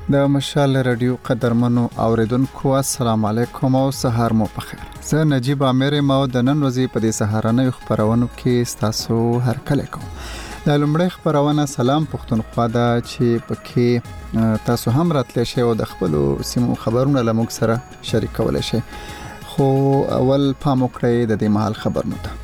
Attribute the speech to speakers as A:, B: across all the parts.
A: د مشال رادیو قدرمنو اوریدونکو السلام علیکم او سهار مو پخیر. زه نجیب امیر ما د نن ورځې په دې سهارنۍ خبرونو کې تاسو هرکله کوم. د لومړی خبرونه سلام پښتونخوا ده چې پکې تاسو هم راتلی شئ او د خپل سیمو خبرونه لموږ سره شریکولی شئ. خو اول پام وکړئ د دې مهال خبرونو ته.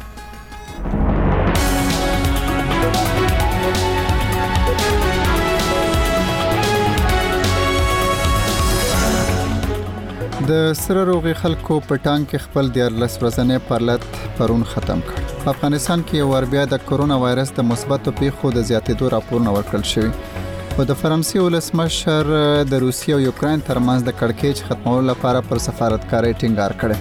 A: د سره روغي خلکو په ټانګ کې خپل 14 ورځې پرلط پرون ختم کړ. په افغانستان کې ور بیا د کرونا وایرس د مثبتو پیښو د زیاتېدو راپورونه ورکړل شوی. او د فرانسې ولسمشر د روسیې او یوکرين ترمنځ د کړکېچ ختمولو لپاره پر سفارتکارۍ ټینګار کړی.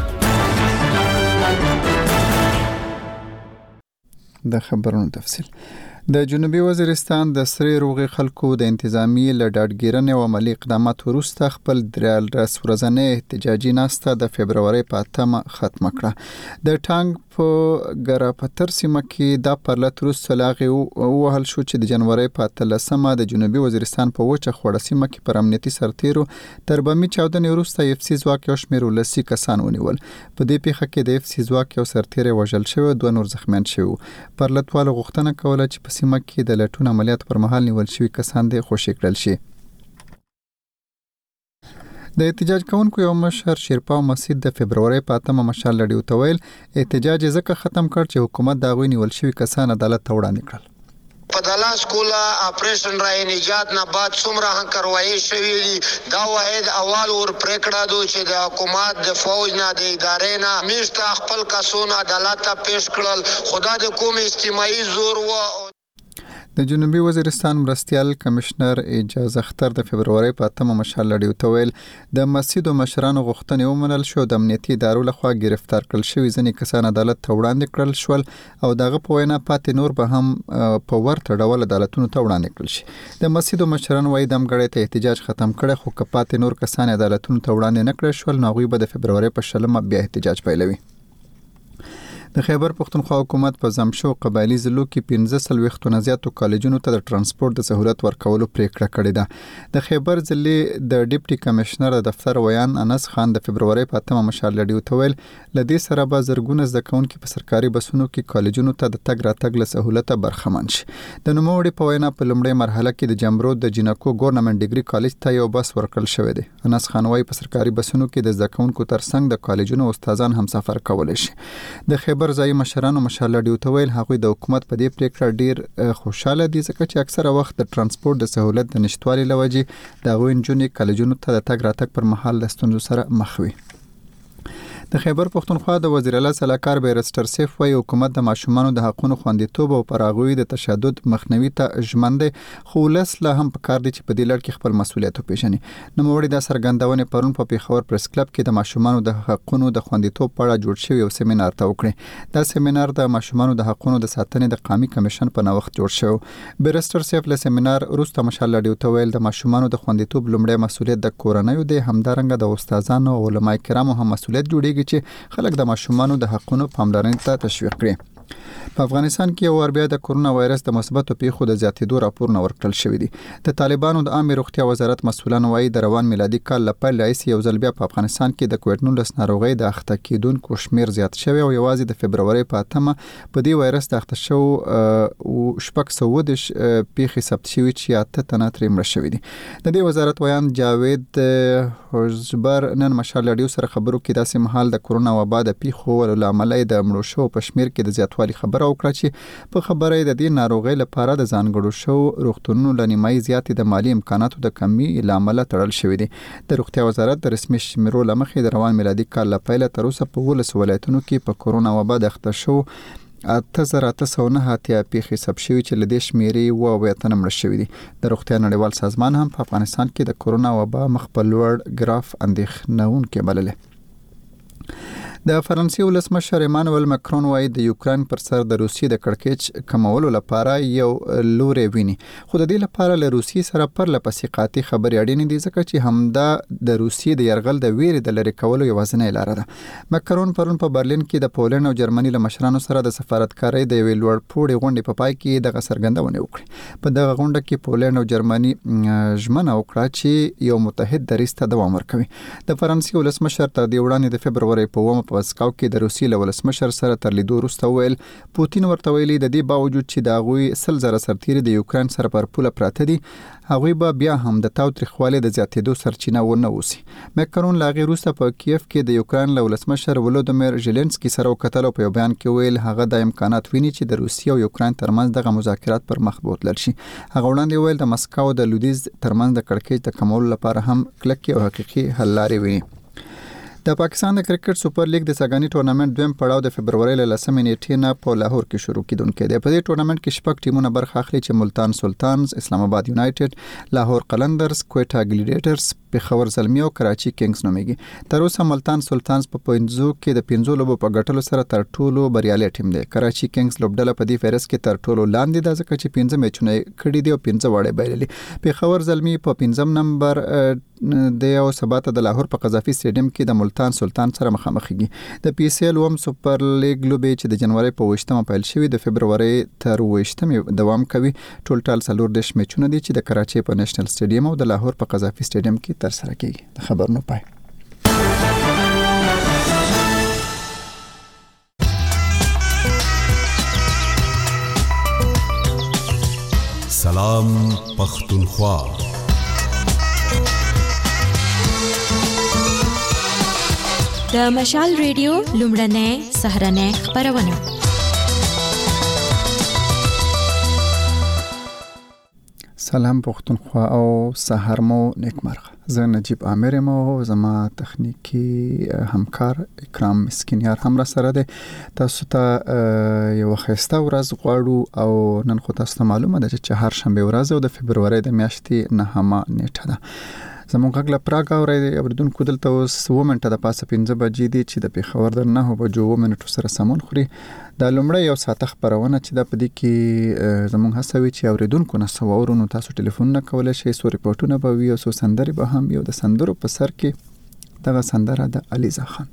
A: د خبرونو تفصیل. د جنوبي وزیرستان د سری روغي خلکو د انتظامی لډاډګیرنې او عملی اقدامات وروسته خپل 13 ورځې احتجاجي ناسته د فبرवरी په 8 ختم کړه. د ټانګ په ګراپتر سیمه کې د پرلط وروسته لاغي وهل شو چې د جنوري په 13 د جنوبي وزیرستان په وچه خوړه سیمه کې پر امنیتي سرتیرو تر بمي چاودنې وروسته اف سی ځواک یو شمېر ولسی کسان ونیول. په دې پیښه کې د اف سی ځواک یو سرتیر وژل شوی، دوه نور زخمیان شوی. پرلطوالو غوښتنه کوله چې سیمه کې د لټون عملیات پر مهال نیول شوی کسان د خوشی کړل شي. د احتجاج کوونکو یو مشر شیرپاو مسجد د فبرवरी په 8 مشال لړیو ته ویل احتجاج ځکه ختم کړ چې حکومت دا غوي نیول شوی کسان عدالت ته وړاندې کړل.
B: په دلاس کولا اپریشن رای نجات نه بعد څومره هنکروایی شوی دا واحد اول ور پریکړه دو چې د حکومت د فوج نه د ادارې نه میشته خپل کسونه عدالت ته پیش کړل. خدا د کوم اجتماعي زور و.
A: د جنوبي وزیرستان مرستیال کمشنر اجاز اختر د فبرवरी په 8 مشال لړیو ته ویل د مسجد او مشرانو غوښتنې ومنل شو. د امنیتي ادارو لخوا گرفتار کړل شوی ځینې کسان عدالت ته وړاندې کړل شول او دغه په وینا پاتې نور به هم په ورته ډول عدالتونو ته وړاندې کړل شي. د مسجد او مشرانو وايي د امګړې ته احتجاج ختم کړي، خو کپاتې نور کسان عدالتونو ته وړاندې نه کړل شول. نو غوي به د فبرवरी په 16 بیا احتجاج پیلوي. د خیبر پښتونخوا حکومت په زمشو قبایلی ضلعو کې 15 زیاتو کالجونو ته د ترانسپورت د سہولت ورکولو پریکړه کړې ده. د خیبر ضلع د ډیپټي کمشنر د دفتر ویان انس خان د فبرवरी په 8 مشال لړیو ته ویل لدې سره به زرګونه زدهکونکي په سرکاري بسونو کې کالجونو ته د تګ راتګ له سہولت برخمن شي. د نوموړي په وینا په لومړۍ مرحله کې د جمرو د جنکو ګورنمنت ډیګري کالج ته یو بس ورکړل شوی دی. انس خان وايي په سرکاري بسونو کې د زدهکونکو ترڅنګ د کالجونو استادان هم سفر کولای شي. د خیبر ځای مشرانو مشال لړیو ته ویل هغوی د حکومت په دې پریکړه ډیر خوشاله دي ځکه چې اکثره وخت د ترانسپورت د سہولت د نشټوالي لوجې د هغوی نجونې کالجونو ته د تګ راتګ پر مهال د ستونزو سره مخ وي. د خیبر پښتونخوا د وزیر اعلی صلاحکار بیرستر سیف وايي حکومت د ماشومانو د حقوقو خوندیتوب او پراغوي د تشدد مخنیوي ته ژمنده، خو ولس له هم پکار دي چې په دې لړ کې خپل مسولیت وپیژني. نوموړي د سرګندونې پرون په پیښور پریس کلب کې د ماشومانو د حقوقو د خوندیتوب په اړه جوړ شوی یو سیمینار ته وکړي. دا سیمینار د ماشومانو د حقوقو د ساتنې د قومي کمیشن په نوښت جوړ شو. بیرستر سیف له سیمینار وروسته مشال لړیو ته ویل د ماشومانو د خوندیتوب لومړی مسولیت د کورنیو دی، همدارنګه د استادانو او علماء کرامو هم مسولیت جوړیږي چې خلک د ماشومانو د حقوقو پاملرنې ته تشویق کړي. په افغانستان کې یو بیا د کرونا وایرس د مثبتو پیښو د زیاتېدو راپورونه ورکړل شوی دي. د طالبانو د عامه روغتیا وزارت مسؤلان وايي د روان میلادي کال لپاره راځي یو ځل بیا په افغانستان کې د کووډ 19 ناروغي د اخته کېدونکو شمیر زیات شوی او یوازې د فبرवरी په 8 په دې وایرس د اخته شو او شپږ 110 پیښې ثبت شوي چې 8 تنه ترې مړه شوي دي. د دې وزارت ویان جاوید حجبر نن مشال لړیو سره خبرو کې داسې محل د کرونا وبا د پیښو ول عمل د مړو شو په شمیر کې د زیاتوالي خبره وکړه چې په خبره د دې ناروغي لپاره د ځانګړو شو روغتونونو لنیمای زیاتې د مالی امکاناتو د کمی لامل تړل شوی دی. د روغتیا وزارت د رسمي شمیرو لمخې د روان میلادي کال لپاره تر اوسه په 12 ولایتونو کې په کرونا وبا د اخته شو 8809 پیښې ثبت شوي چې لدې شمیرې و ویتن مړه شوي دي. د روغتیا نړیوال سازمان هم په افغانستان کې د کرونا وبا مخ په لوړ ګراف اندېښنونکې بللې. د فرانسې ولسمشر ایمانوئل ماکرون وايي د یوکرين پر سر د روسیې د کړکېچ کمولو لپاره یو لوري ویني، خو د دې لپاره له روسیې سره پرله پسې قاطع خبرې اړینې دي، ځکه چې همدا د روسیې د یرغل د ویرې د لری کولو یوازینۍ لاره ده. ماکرون پرون په برلین کې د پولند او جرمني له مشرانو سره د سفارتکارۍ د یوې لوړپوړې غونډې په پای کې دغه څرګندونه وکړه. په دغه غونډه کې پولند او جرمني ژمنه وکړه چې یو متحد دریځ ته دوام ورکوي. د فرانسې ولسمشر تر دې وړاندې د فبروري په 1 په مسکو کې د روسیې له ولسمشر سره تر لیدو وروسته ویل پوتین ورته ویلي د دې باوجود چې د هغوی 100,000 سرتیري د یوکرين سره پر پوله پراته دي، هغوی به بیا هم د تاوتریخوالي د زیاتېدو سرچینه ونه اوسي. ماکرون لا غیر وروسته په کیف کې د یوکرين له ولسمشر ولودیمیر زيلنسکي سره وکتل او په بیان کې ویل هغه د امکانات ویني چې د روسیې او یوکرين ترمنځ دغه مذاکرات پر مخ بوتلل شي. هغه وړاندې ویل د مسکو د لویدیز ترمنځ د کړکېچ د کمولو لپاره هم کلکې او حقيقي حل لارې ویني. د پاکستان د کرکټ سپر لیګ د ساګانی ټورنمنت دویم پړاو د فبروري له 10 نیټې نه په لاهور کې شروع کیدونکې دی. په دې ټورنمنت کې شپږ ټیمونه برخه اخلي چې ملتان سلطانز، اسلام آباد یونایټډ، لاهور قلندرز، کوټا ګلیډیټرز، پېښور زلمی او کراچي کینګز نومېږي. تر اوسه ملتان سلطانز په 5 کې د 5 لوبو په ګټلو سره تر ټولو بریالي ټیم دی. کراچي کینګز لوبډله په دې فهرست کې تر ټولو لاندې ده، ځکه چې 15 میچونه کړي دي او 15 وړې بایللي. پېښور زلمی په 5 نمبر د یو سباته د لاهور په قذافي سټیډیم کې د ملتان سلطان سره مخامخېږي. د پی سی ال سپر لیګ لوبې چې د جنوري په 28 پیل شوې د فبروري تر 28 دوام کوي. ټول 14 میچونه دي چې د کراچي په نېشنل سټیډیم او د لاهور په قذافي سټیډیم کې تر سره کیږي. د خبرونو پای.
C: سلام پختونخوا.
D: د مشال ریډیو لومړنۍ سهرنۍ خبرونه.
A: سلام پختونخوا او سحر مو نیکمرغه. زه نجیب عامر یم او زما تخنیکی همکار اکرام مسکینیار هم را سره ده. تاسو ته یو ښایسته ورځ غواړو او نن خو تاسو ته معلومه ده چې چهارشنبه ورځ او د فبروري د میاشتې 9مه نیټه ده. زموږ غږ له پراګ اوریدونکو دلته اوس 2 منټه د پاسه 15 بجې دي چې د پېښور د 9 بجو منټو سره سمون خوري. دا لومړی یو ساعت خبرونه چې د پدې کې زموږ هڅوي چې اوریدونکو نه سو اورونو تاسو ټلیفون نه کولای شئ، سو ریپورتونه به وي او سو سندري به هم یو د سندرو په سر کې دغه سندره د علیزا خان.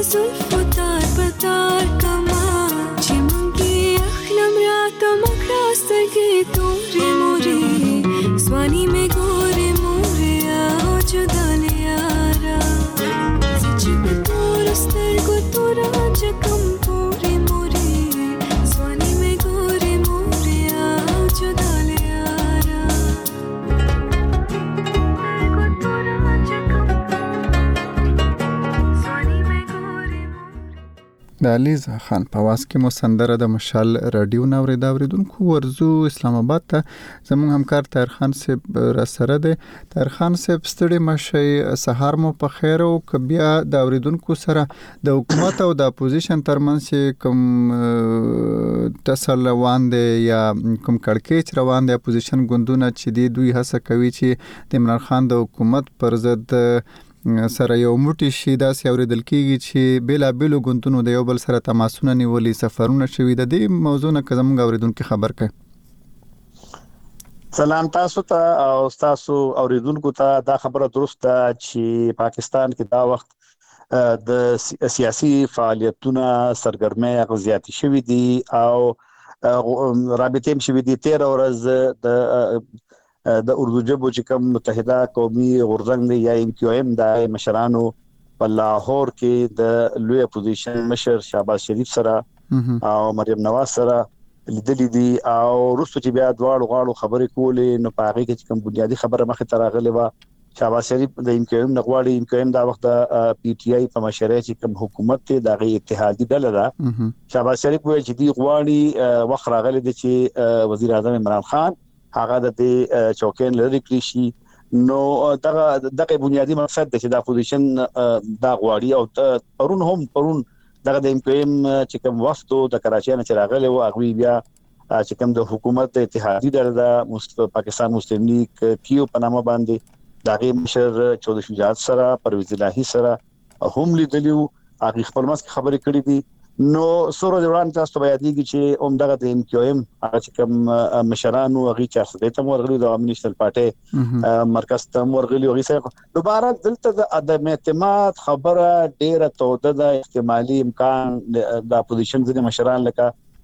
C: زلفو تار پتار کما چې مونږی اخلم راته مکراستګي تورې مورې ځواني مې ګورې مورې او جدا لیارا چې په تور سترګو تورا چکم پورې مورې ځواني مې ګورې مورې او جدا لیارا
A: د علیزا خان په واس کې مو سندره د مشال رادیو ناوري دا اوریدونکو ورزو اسلام آباد ته زموږ همکار طاهر خان صاحب را سره دی. طاهر خان صاحب ستړي مشي سهار مو په خیر او بیا د اوریدونکو سره د حکومت او د اپوزیشن ترمنځ کوم ټسل روان دی یا کوم کړکېچ روان دی اپوزیشن ګوندونه چې دوی هڅه کوي چې د عمران خان د حکومت پر ضد سره یو موټی شي داسې اوریدل کیږي چې بلا بیلو ګوندونو د یو بل سره تماسونه نیولي سفرونه شوي د دې موضوع نه زموږ اوریدونکو خبر کړي.
E: سلام تاسو ته او تاسو اوریدونکو ته دا خبره درسته چې پاکستان کې دا وخت د سیاسي فعالیتونو سرګرمۍ غزياتي شوې دي او رابطې هم شوې دي. 13 ورځ د اردو ژبو چې کوم متحده قومي غورځنګ دی یا MQM د مشرانو په لاهور کې د لوی اپوزیشن مشر شهباز شریف سره او مریم نواز سره لیدلې دي او وروسته چې بیا دواړو غاړو خبرې کولې نو په هغه کې کوم بنیادی خبره مخه تر راغلې و. شهباز شریف د MQM نغواړي MQM دا وخت PTI په مشرۍ چې کوم حکومت ته دغه اتحادی ډله ده. شهباز شریف وایي چې دی غواړي وخت راغلی دی چې وزیر اعظم عمران خان هغه د چوکین لري کړی شي. نو دغه بنیادی مقصد د چې د اپوزیشن دا غواړي او پرون دغه د MQM چې کوم وفتو د کراچۍ نه راغلی و هغه بیا چې کوم د حکومت اتحادی ډله د پاکستان مسلم لیگ کیو په نامه باندې دغه مشر چودې شجاعت سره پرویز الهی سره هم لیدلیو هغه خپل مسک خبرې کړې دي. نو سورو دوران تاسو ته یادېږي چې دغه د MQM هغه چې کوم مشرانو هغه چارسده ته ورغلي د امنیشتل پارټي مرکز ته ورغلي هغه سره دوباره دلته د عدم اعتماد خبره ډیره توده د احتمالي امکان د اپوزیشن ځینې مشران لکه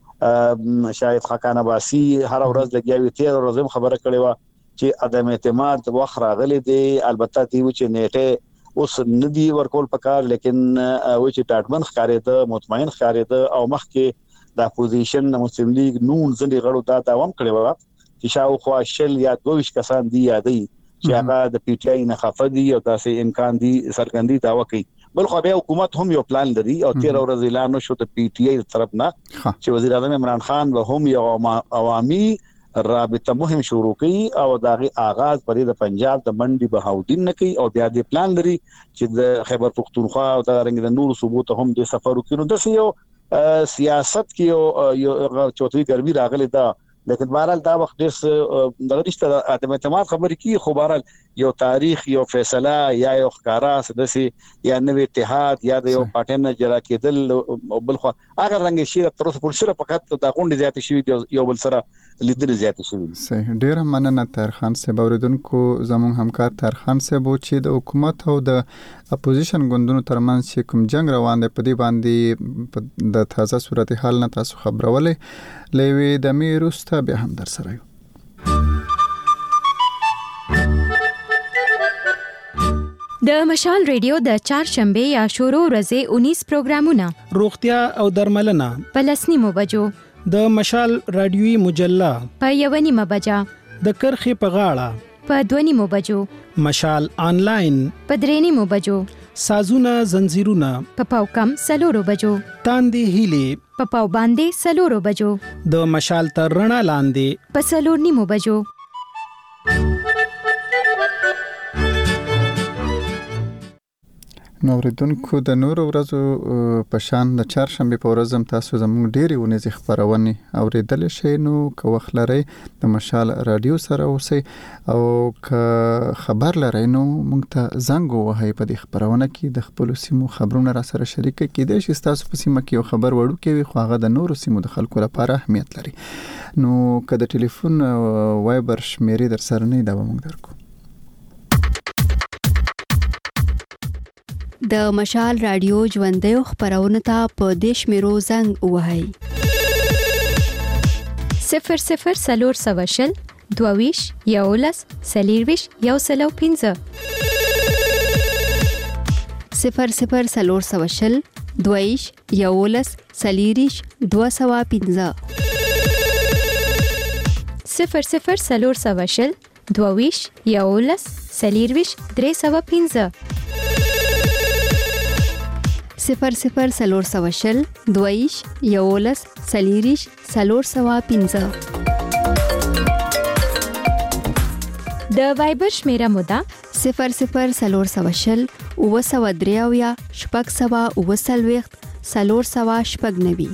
E: شاهد خاقان عباسی هر ورځ لګیاوي 13 ورځې خبره کړې و چې عدم اعتماد وخت راغلي دی. البته دی چې نیټه اوس ندی ورکول پکار لیکن و چې ټاټمن ښکارېده مطمئن ښکارېده او مخکې د اپوزیشن مسلم لیگ نون ځلې غړو دا دوام کړی و چې شاوخوا شل یا 22 کسان دی یادې چې هغه د PTI نه خفه دي او داسې امکان دي سرګندي دا وکي. بل خو بیا حکومت هم یو پلان لري او 13 ورځې اعلان شو د PTI طرف نه چې وزیر اعظم عمران خان به هم یو عوامي رابطه مهم شروع کړي او داغه آغاز پرې د پنجاب د منډي بهاودین نه کوي او بیا د پلان لري چې د خیبر پختونخوا او د رنګ د نور صوبو ته هم د سفر وکړي. د یو سیاست کې یو چوتوي ګرمي راغلي دا لیکن بهرحال دا وخت ډېر دغه رښتیا عدم اعتماد خبرې کی خو بهرحال یو تاریخ یو فیصله یا یو ښکارا سدسي یا نوې اتحاد یا د یو پټن جلا کېدل بل خو هغه رنګ شي تر اوسه پولیسره فقط د غونډې زیات شي یو بل سره لیدل زیات شي.
A: صحیح ډیر مننه طاهر خان صاحب. اوریدونکو زموږ همکار طاهر خان صاحب چې د حکومت او د اپوزیشن ګوندونو ترمنځ کوم جنگ روان دی په دې باندې د تازه صورتحال نه تاسو خبرولې لوي د میروسته به هم در سره یو.
D: د مشال ریډیو د چهارشنبه یا شروع ورځې 19 پروګرامونه
F: روغتیا او درملنه
D: په 10 بجو
F: د مشال رادیوي مجله
D: په 1 بجا
F: د کرخي په غاړه
D: په 2 بجو
F: مشال آنلاین
D: په 3 بجو
F: سازونه زنجیرونه
D: په پاوکم 4 بجو
F: تاندې هیلي
D: په پاو باندې 4 بجو
F: د مشال تر رڼا لاندې
D: په 4 بجو.
A: نو ورته د نور ورځو په شان د چهارشنبه په ورځ هم تاسو زموږ ډېری ونیز خبرونه اوریدل شئ. نو که وخت لرئ د مشال رادیو سره اوسئ او که خبر لرئ نو موږ ته زنګ ووهئ. په دې خبرونه کې د خپل سیمو خبرونه را سره شریک کړئ چې تاسو په سیمه کې یو خبر وړو کوي خو هغه د نورو سیمو د خلکو لپاره اهمیت لري. نو که د ټلیفون وایبر شمیرې در سره نه دا موږ درکو.
G: د مشال رادیو ژوندۍ خبرونه ته په دیش میرو زنګ وهاي
D: 00 سلور سواشل دوویش یولس سلیرویش یوسلو 15
G: 00 سلور سواشل دوویش یولس سلیریش 215
D: 00 سلور سواشل دوویش یولس سلیرویش 315
G: 00 سلور سواشل دوویش یولس سلیریش 315
D: د وایبر شمیره مودا
G: 00 سلور سواشل اوسودریاویا شپږ سوا اوسلويخت سلور سوا شپږ نوي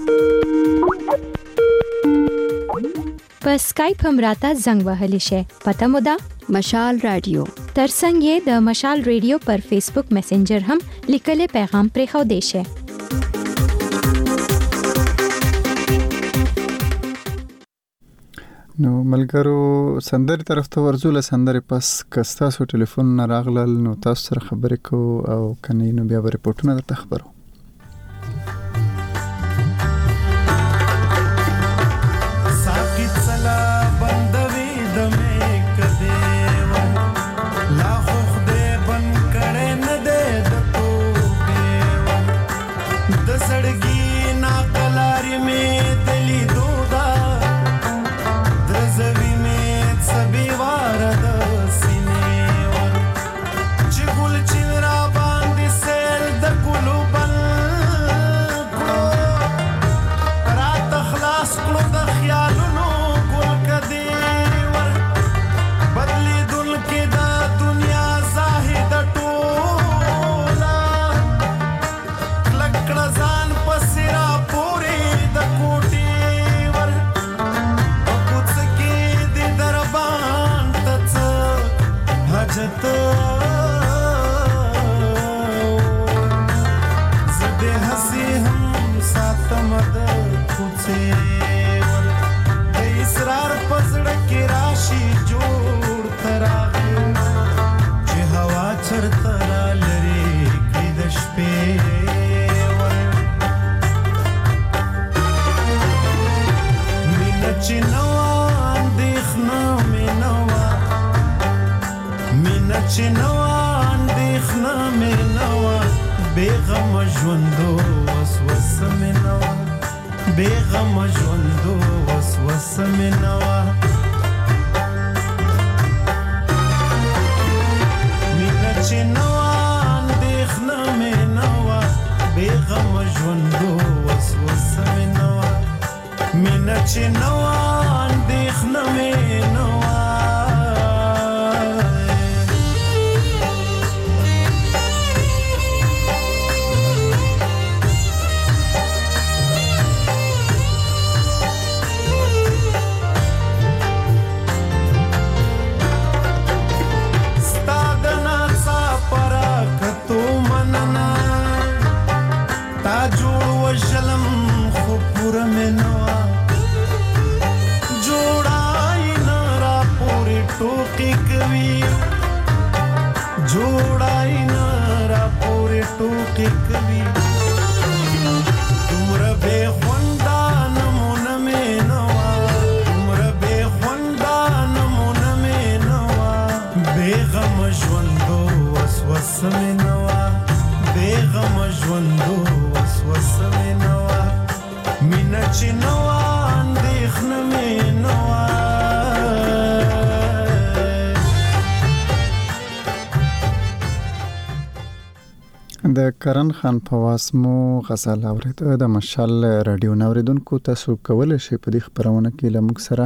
D: په سکایپ هم راته زنګ وهلی شي پته مودا
G: مشال رادیو
D: ترڅنګ یې د مشال ریډیو پر فیسبوک میسنجر هم لیکلي پیغام پرې خو دی شي
A: نو ملګرو سندري طرف ته ورزول سندري پس کستا سو ټلیفون نه راغلل نو تاسو سره خبرې کو او کني نو بیا ریپورتونه درته خبرو د کرن خان فواز مو غزل اورید د مشال رادیو نوریدونکو تاسو کولای شئ په دې خبرونه کې لمک سره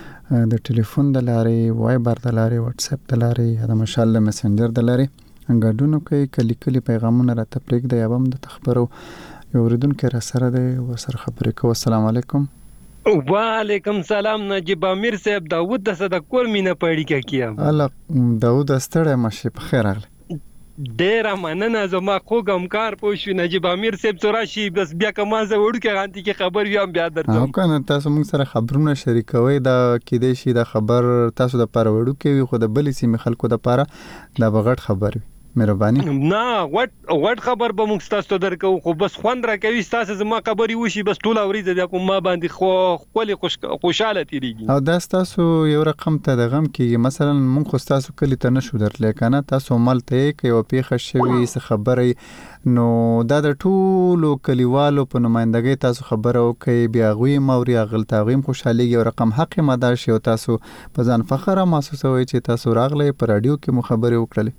A: د ټلیفون د لارې وایبر د لارې واتس اپ د لارې د مشال میسنجر د لارې انګاډونو کې کلی پیغامونه راته پرېږدئ یا هم د تخبرو یو اوریدونکو را سره دی وسره خبرې کوو السلام علیکم
H: وعلیکم سلام نجیب امیر صاحب داوود د صدقور مینه پړی کیم
A: الله داوود استړی مشه په خیر راغلی
H: ډیر مننه زما خوګم کار پوښ نجیب امیر صاحب تراشي بس بیا کما زه وړکه غانتی کې خبر ویم بیا درته
A: او کنه تاسو موږ سره خبرونه شریکوي دا کې دی شي دا خبر تاسو د پاره وړو کې خو د بلې سیمه خلکو د پاره دا بغټ خبر مهرباني
H: نه وټ خبر به موږ تاسو ته درکو خو بس خوند راکوي تاسو زما خبري وشي بس ټول اوريده د کوم ما باندې خو خوشاله تیریږي
A: او دا تاسو یو رقم ته د غم کې مثلا موږ خو تاسو کلی ته نشو درتلې کنه تاسو مالته کې یو پیښه شوی څه خبرې نو دا د ټولو کلیوالو په نمائندګۍ تاسو خبره وکي بیا غوي موري غلطاغیم خوشالي یو رقم حق مدار شي او تاسو په ځان فخر محسوسوي چې تاسو راغلي پر رادیو کې مخبري وکړلې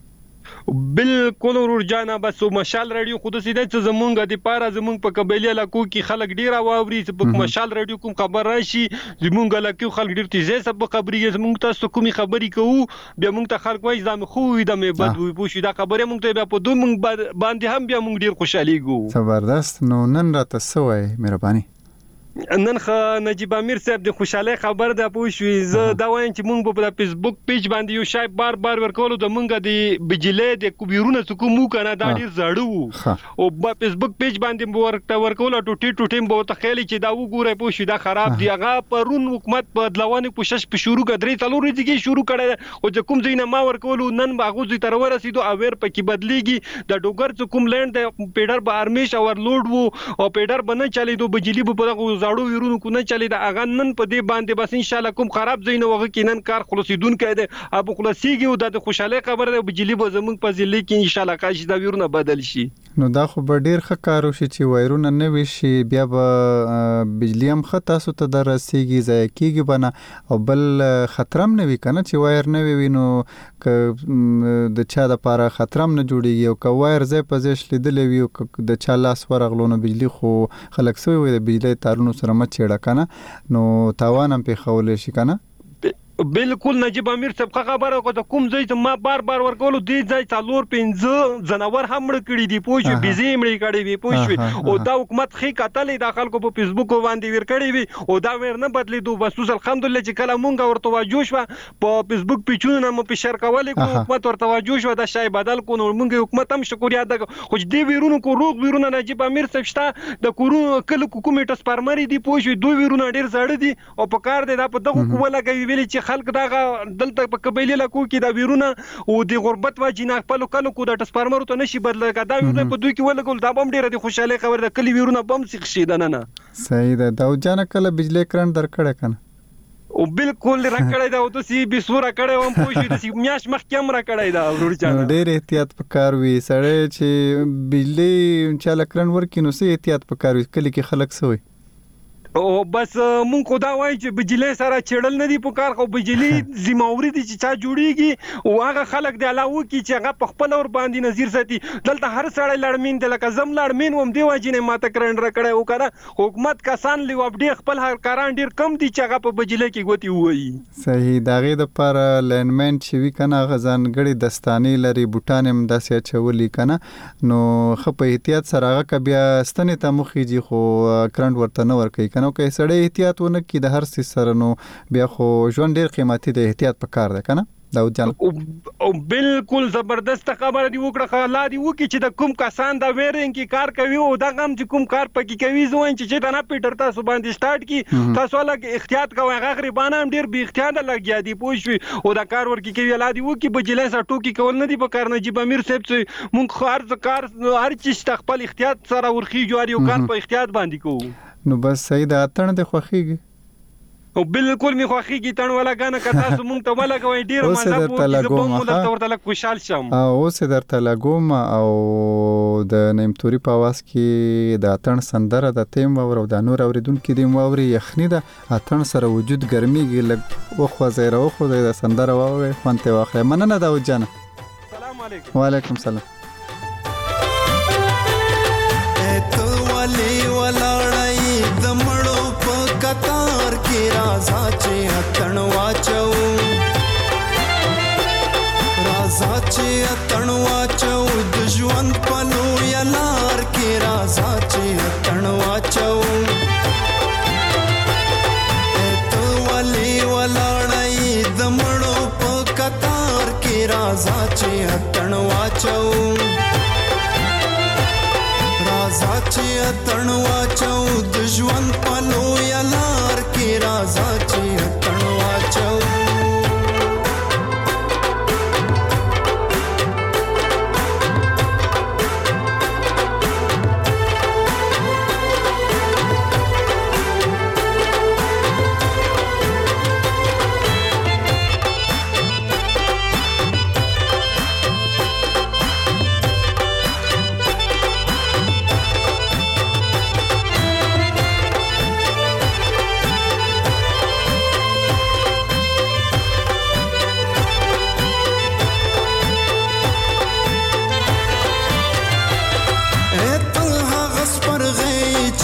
H: بالکل ورور جانا بس مشال رادیو خود سي د زمونږ د پاره زمونږ په قبيله علاقو کې خلک ډیر واوري چې په مشال رادیو کوم خبر راشي زمونږ علاقو خلک ډیر تیزه سب خبري زمونږ تاسو کومي خبري کوو بیا مونږ ته خلک وایي زمو خو د مې بد وي پوښي دا خبره مونږ ته بیا په دوه مونږ باندې هم بیا مونږ ډیر خوشالي ګو
A: زبردست نو نن راته سوې مهرباني
H: نن خو نجیب امیر صاحب د خوشاله خبر ده پوښوي زه دا وایم چې مونږ په فیسبوک پیج باندې یو شای بار ورکولو د مونږ د بجلی د کوبیرونه څکو مو کنه دا ډیر زړو او په فیسبوک پیج باندې ورکولو ټوټي به تخیلي چې دا وګوره پوښوي دا خراب دی هغه پرون حکومت بدلوانه کوشش په شروع کړی تلور دي شروع کړی او چې کوم ځای نه ما ورکولو نن باغو زی تر ورسېدو اویر پکې بدليږي د ډوګر کوم لند د پیډر به ارمیش اور لوډ وو او پیډر بنه چلی دو بجلی په دغه زړو ویرونو کو نه چلی دا اغه نن په دې باندې بس ان شاء الله کوم خراب زین وغه کې نن کار خلاصیدون کړي ابو خلاصيږي او د خوشاله خبره د بجلی به زمونږ په ځلې کې ان شاء الله کاش دا ویرونه بدل شي
A: نو دا خو به ډیر ښه کار وشي چې وایرونه نه وي شي بیا به بجلی هم خطا سو ته درسيږي ځای کېږي بنا او بل خطرم نه وي کنه چې وایر نه وي نو د چا د پاره خطرم نه جوړيږي او که وایر ځای په ځای لیدلې وي او د چا لاس ورغلونو بجلی خو خلک سوی وي د بجلی تارونو سره مچېړه کنه نو تاوان هم په خولې شي کنه
H: بالکل نجیب امیر صاحب خبره کو ته کوم ځای ته ما بار ورکولو دی ځای څلور 15 جنور هم مړ کړی دی پوښي بيزي مړ کړی وي پوښي او دا حکومت خې کتلې د خلکو په فیسبوک باندې ور کړی وي او دا ور نه بدلیدو بس الحمدلله چې کله مونږ ورته واجو شو په فیسبوک پیچونه مو په شیر کولې کو حکومت ورته واجو شو دا شای بدل کو نو مونږ حکومت هم شکریا ده خو دې ویرونو کو روغ ویرونه نجیب امیر صاحب شته د کورونو کله حکومت سپارمري دی پوښي دوه ویرونه ډیر زړه دي او په کار دی دا په دغه کوله کوي ویلي چې خلک دا دلته په قبيله لکو کې دا ویرونه او د غربت واجینا خپل کلو کو د ټسپارمرو ته نشي بدل دا ویرونه په دوی کې ولګول دا بم ډیره د خوشاله خبر د کلی ویرونه بم سیخ شي نه
A: صحیح ده دا جان کله بجلی کرنٹ درکړه کنه
H: او بالکل راکړی دا او تاسو به سوره کړی وم پوښی د میاش مخکم راکړی دا ورور چا
A: ډېر احتیاط پکار وي سړی چې بجلی چاله کرنٹ ورکینو سي احتیاط پکار وي کلی کې خلک سوي
H: او بس مونږ خدا وایي چې بجلی سره چړل نه دی په کار خو بجلی زموږ دي چې چا جوړیږي او هغه خلک دی علاوه کی چې هغه په خپل اور باندې نظر ساتي دلته هر سړی لړمین دی لکه زم لړمین وم دی واجینه ماته کرنټ راکړی او کنه حکومت کسان لیو اپډیټ خپل هر کاران ډیر کم دي چې هغه په بجلی کې غوتی وایي
A: صحیح داغه د پر لینمن چې وی کنه غزان غړي دستانی لري بوټان هم داسې چولي کنه نو خپ احتیاط سره هغه بیا ستنه ته مخېږي خو کرنٹ ورته نه ورکي نو که سړی احتیاط ونه کی د هر څه سره نو بیا خو ژوند ډیر قیمتي دی احتیاط پکار ده کنه داود جان
H: او بالکل زبردست خبره دی وکړه الله دی وکي چې د کوم کسان دا ویرنګ کی کار کوي او دا غم چې کوم کار پکې کوي زوین چې دا نه پیټر تاسو باندې سٹارټ کی تاسو لکه احتیاط کوئ هغه غریبانه هم ډیر بی اختیار لګیا دی پوښوي او دا کار ورکی کوي الله دی وکي بجلی سره ټوکی کول نه دی په کار نجیب امیر صاحب چې مونږ کار هر چیز خپل احتیاط سره ورخي جوړي او کار په احتیاط باندې کوو
A: نو بس صحیح ده اتن د خوخيږي
H: او بالکل می خوخيږي تن ولا غانه کتا سو مونږ ته ولا کوي ډیر مزه وو چې په ورته لک خوشحال شم
A: او سه درته لګوم او د نیمتوري په واس کې د اتن سندره د تیم او د نور اوریدونکو د موري یخنی د اتن سره وجود ګرميږي لګ وخو زیره وخو د سندره واوري فنته واخله مننه دا وجنه
H: السلام علیکم
A: وعلیکم السلام
I: ولی ولاړی د مړو په کتار کې رازا چې اتن واچو د ژوند په لویه لار کې رازا چې اتن واچو ته ولی ولاړی د مړو په کتار کې رازا چې اتن واچو رازا چې اتن واچو د ژوند په لویه لار کې رازا چې اتن واچو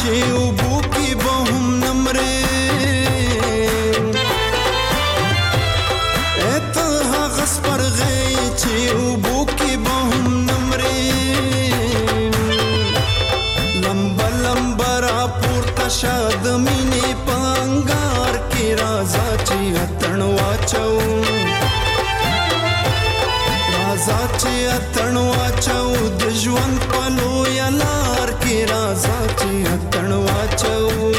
I: چې وبو کې به هم نمرې ته هغه سپرغې چې وبو کې به هم نمرې لمبه لمبه راپورته شه د مینې په انګار کې راځه چې اتڼ واچو راځه چې اتڼ واچو د ژوند په لویه لار کې راځه چې اتڼ واچو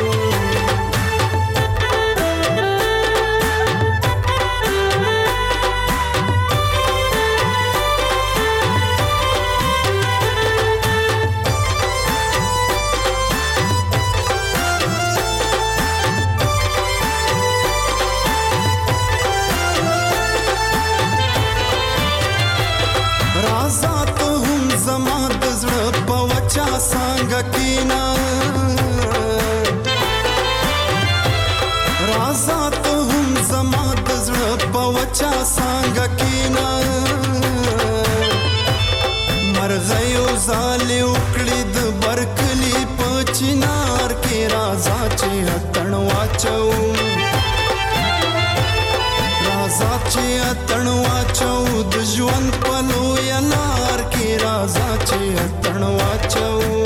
I: څنګه کینا رازا ته هم زما د زړه په وچا څنګه کینا مرغیو زالې وکړې د برکلی په چنار کې رازا چې اتڼ واچو رازا چې اتڼ واچو د ژوند په لویه لار کې رازا چې اتڼ واچو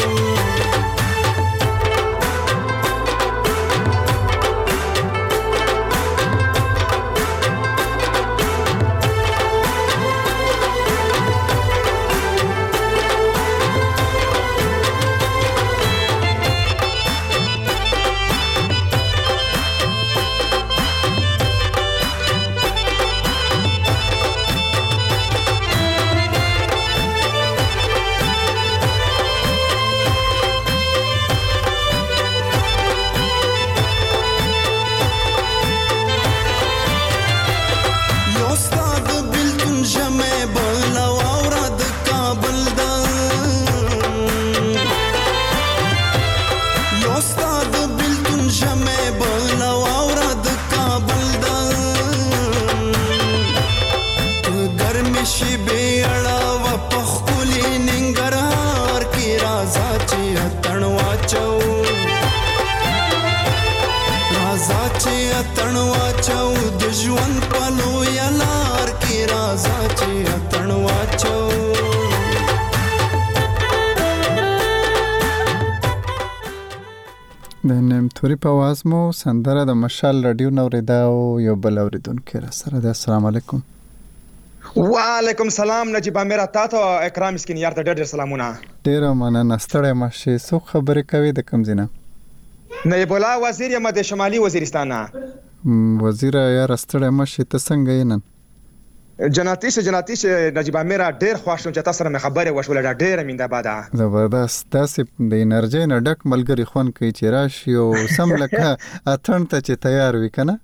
A: د نمتوري په आवाज مو سندره د مشال رادیو نوریدا او یو بل اوریدونکو را سره د السلام علیکم
J: وعلیکم سلام نجیب امیر تاسو اکرام مسکین یار ته ډېر سلامونه
A: ډېر مننه ستړی مشه سو خبرې کوي د کم زینه
J: نایب الله وزیر یم د شمالي وزیرستان
A: وزیر یا ستړی مشه ته څنګه یې نن
J: جناتی نجیب امیر ډېر خوښ یم چې تاسو سره خبرې وشول ډېر مینده باده
A: زبردست تاسو د انرژي نه ډک ملګری خون کوي چې راشي او سم لکه اتن ته چې تیار وي کنه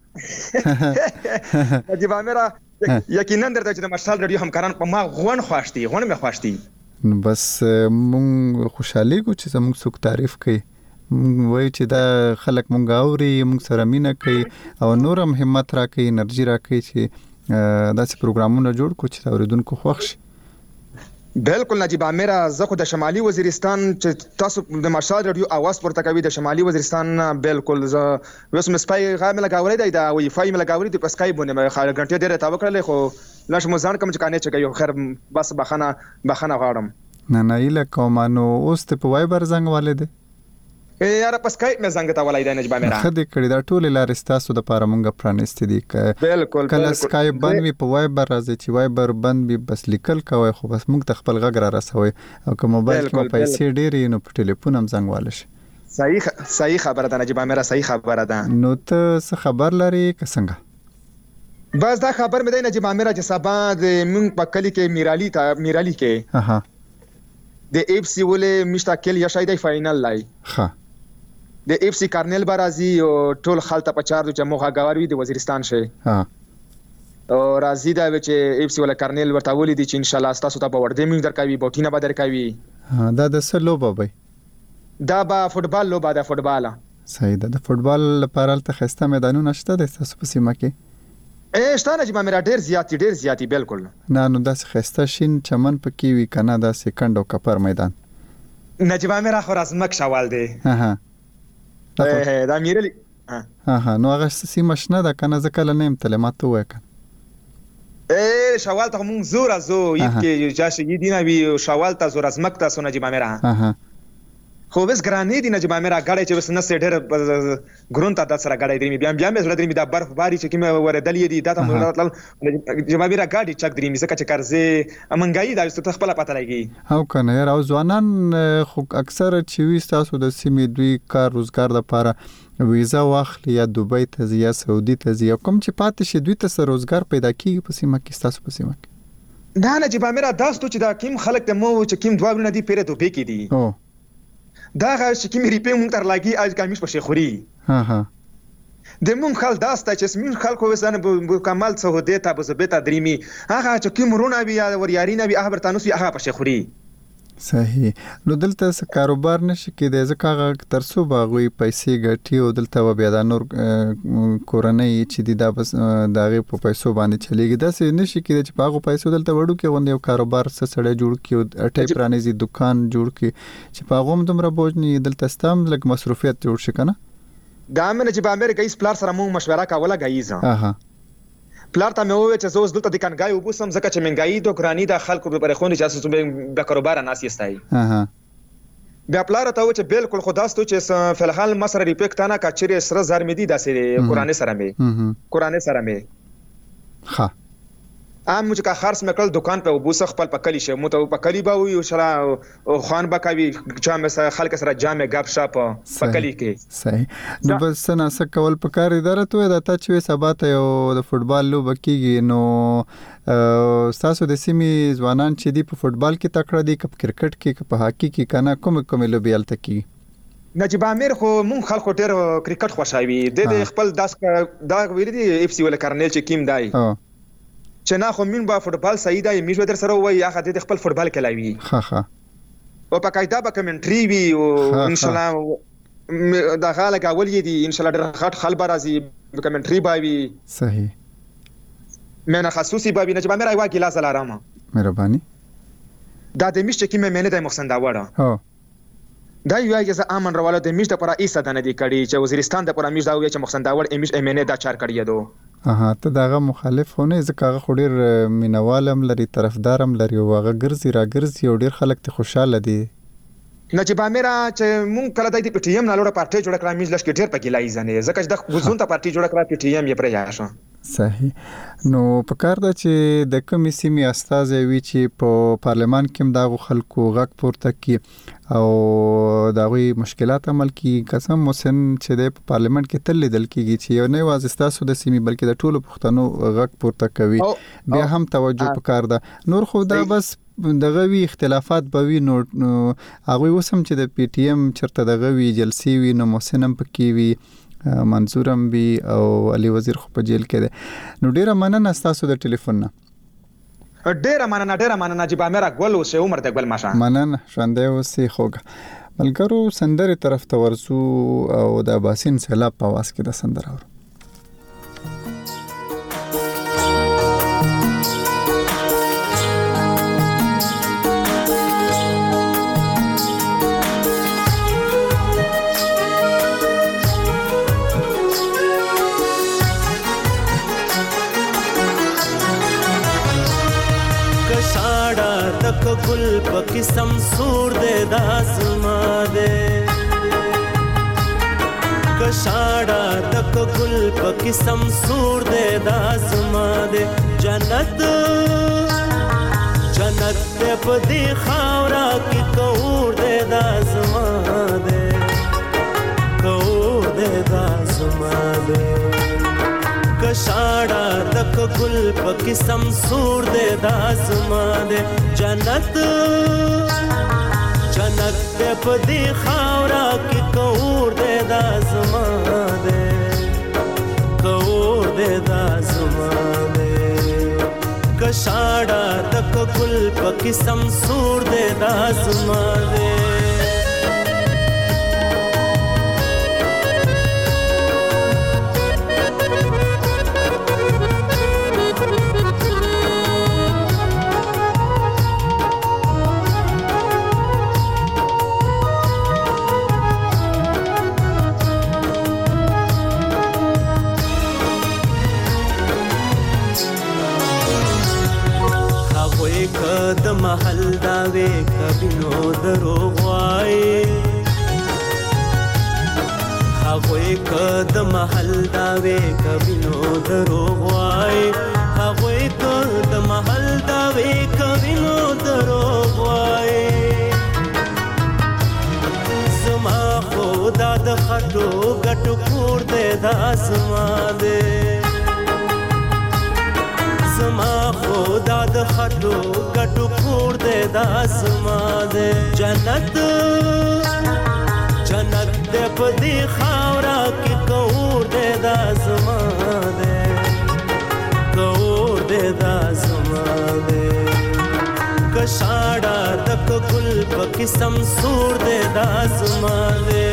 J: نجیب امیر یقینا درته چې د مشال رادیو همکاران په ما غون خوښتي مې خوښتي
A: بس مونږ خوشحالي کو چې زموږ څوک تعریف کوي وای چې دا خلک مونږ اوري مونږ سره مینه کوي او نورم همت راکوي انرژي راکوي چې داسې پروګرامونه جوړ کو چې اوریدونکو خوښ شي
J: بالکل نجیب امیر زه خو د شمالي وزیرستان چې تاسو د مشال رادیو आवाज پورته کوي د شمالي وزیرستان بالکل زه وسم سپای غامه لګاورې دی دا وای فای لګاورې د پسکای بونه غنټه ډیره تا وکړلې خو لاش مزان کوم چې کانې چګیو خیر بس بخنه غواړم
A: نه ایله کومانو اوس ته په وایبر زنګ والده
J: یاره پسکای مې زنګ ته ولای دی نجیب امیر
A: خدای کړی دا ټول لارې ستاسو د پاره مونږه پرانست دي
J: بالکل
A: کله سکای بند وي په وایبر راځي چې وایبر بند وي بس لیکل کوي خو بس مونږ ته خپل غږ را رسوي او که موبایل کې پیسې ډېرې نو په ټلیفون هم زنګ والش
J: صحیح خبره ده نجیب امیر صحیح خبره ده
A: نو ته څه خبر لري که څنګه
J: بس دا خبر مې دی نجیب امیر چې سبا د مونږ په کلی کې میرالی کې د اف سی ولې مشتاکل یا شاید فائنل لای
A: ها
J: د اف سی کارنل برازي او ټول خلته په چار د جمهور غاوروي د وزیرستان شي
A: ها
J: او راځي دا چې اف سی ولا کارنل ورته ولې دي چې ان شاء الله تاسو ته به ورده مې درکوي بوټینه به درکوي
A: دا د سلو بابا
J: دا با فوټبال لوبه ده فوټبال
A: صحیح ده د فوټبال لپاره تل خسته میدانونه شته د تاسو په سیمه کې
J: شته نجیب امیر ډېر زیاتی بالکل
A: نه نو داسې خسته شین چمن پکې وی کنه داسې کند او کپر میدان
J: نجیب امیر خو راز مک شوال دی دا میرلی
A: ها نو هغه سیمه شنه ده کنه ځکه لنیم تل ماته وای کنه
J: شوال ته مونږ زور ازو یی جاشه یی دینه وی شوال ته زور از مکتا سونه جی مامرا خو بس ګرانې دي نه چې مامرا غړې چې بس نه سټر ګرون ته د سره غړې درې بیا مې زړه درې د برف باري چې کیمه ورېدلې دي دا ته مطلب چې مامرا غاډي چک درې مې څه چې قرضې منګای دا څه خپل پته لګي
A: او کنه یار او ځوانان خو اکثر چې وي تاسو د سیمې دوی کار روزګار لپاره ویزا واخلي یا دوبۍ ته ځي یا سعودي ته ځي کوم چې پاتې شي دوی ته سره روزګار پیدا کیږي په سیمه کې تاسو په سیمه کې
J: دا نه چې مامرا داستو چې دا کیم خلک ته مو چې کیم دوه نه دي پیره ته پېکې دي دا غا چې کیمې ریپې مونږ تر لاګي اج کامیش په شيخوري د مونږ خل داسته چې مونږ خلکو وسانه کمال څه هده ته بزبته دريمي هغه چې کیم رونه بیا وریارینه بیا هغه تاسو هغه په شيخوري
A: صحیح نو دلته کاروبار نشي کېدای ځکه هغه ترڅو باغوي پیسې ګټي او دلته بیا د نور کورنۍ چې دا بس دغه په پیسو باندې چلیږي دا څه نشي کېدای چې باغو پیسو دلته وړو کې غونډه یو کاروبار سره جوړ کی او اټي پرانیزي دکان جوړ کی چې باغوم دومره بوجني دلته ستام لګ مصروفیت جوړ شي کنه
J: دا مې چې په امریکا ایس پلار سره مو مشوره کوله غایزه پلار ته مې وویل چې زه اوس دلته د کنګای وبوسم ځکه چې منګای د ګرانی د خلکو په خونې چې اساس به کاروبار نه سیستای بیا پلار ته و چې بالکل خداستو چې فلحال مصر ریپیک تانا کچری سره زر مې دي داسې قران سره مې ها ام چې کا خرڅ مکل دکان په وبوس خپل پکلی شه مو ته پکلی به وي او شلا خان بکوي جام سره خلک سره جام غب شاپ پکلی کې
A: صحیح نو بس نه سکول پکار اداره ته د تا چې سبا ته یو د فوتبال لوب کېږي نو تاسو د سیمې ځوانان چې دی په فوتبال کې تکړه دي کپ کرکټ کې کپ هاکی کې کنه کوم لوبیال تکي
J: نجيب امیر خو مون خلکو ډېر کرکټ خوشاوي د خپل داس دا ویل دي اف سی ول کرنل چې کیم دای چې نه خو مين با فوتبال صحیح دی میژ در سره وای هغه د خپل فوتبال کلاوي
A: ها
J: او په قاعده به کمنټري وي او ان شاء الله دا غاله کول دي ان شاء الله ډېر غټ خلک راځي کمنټري باوي
A: صحیح
J: مې نه خصوصي باوي نه چې مې راوي ګلاس لارامه
A: مهرباني
J: دا د میشته کې مې نه د محسن دا وړه دا یو اجازه امن راواله د میشته پر ایسه د ندی کړي چې وزیرستان د پر میشته دا وی چې محسن دا وړ امیش امنه دا چار کړی دو
A: ته داغه مخالف هونه ځکه هغه خډیر مینوالم لري طرفدارم لري او هغه ګرځي او ډیر خلک ته خوشاله دي
J: نه چې بامیرا چې مونږ کله د پی ټی ایم نه لوړه پارټي جوړ کړه میز لښ کې ډیر پکې لای ځنه ځکه چې د غوزون ته پارټي جوړ کړه پی ټی ایم یې پرې یاشه
A: صحیح نو په کار ده چې د کومې سیمې استاد وی چې په پارلمان کې دغه خلکو غږ پورته کی او دغه مشکلات عمل کی قسم محسن چې د پارلمان کې تل لیدل کیږي چې یو نه واز استاسو د سیمې بلکې د ټولو پښتنو غږ پورته کوي بیا هم توجه پکار ده نور خو دا بس دغه وی اختلافات به وی نو هغه وسم چې د پی ټی ایم چرته دغه وی جلسي وی نو محسنم پکې وی منصورم بي او علي وزیر خو په جیل کې ده نو ډیره مننه تاسو د ټلیفون نه
J: ډیره مننه چې با میرا ګل اوسه عمر د ګل ماشه
A: مننه شاندې اوسه خوګه ملګرو سندره طرف ته ورسو او د باسین سیلاب په واس کې د سندره
K: گل پکی سمسور دے داسما دے کشاڑا تک گل پکی سمسور دے داسما دے جنت دے پدی خاورا کی کور دے داسما دے کشاڑا تک گل پکی سمسور دے داسما دے جنت دے پدی خاورا کی کور دے داسما دے کشاڑا تک گل پکی سمسور دے داسما دے دروغ وایي هغوی که د محل داوی کوینو دروغ وایي هغوی که د محل داوی کوینو دروغ وایي زما خو دا د خټو ګټو کور دی دا زما دی زما خو دا د خټو ګټو کور دی دا زما دی جنت جنت دې په دې خاورا کې کور دې دا زما دې کور دې دا زما دې کشاړه تک ګل په قسم سور دې دا زما دې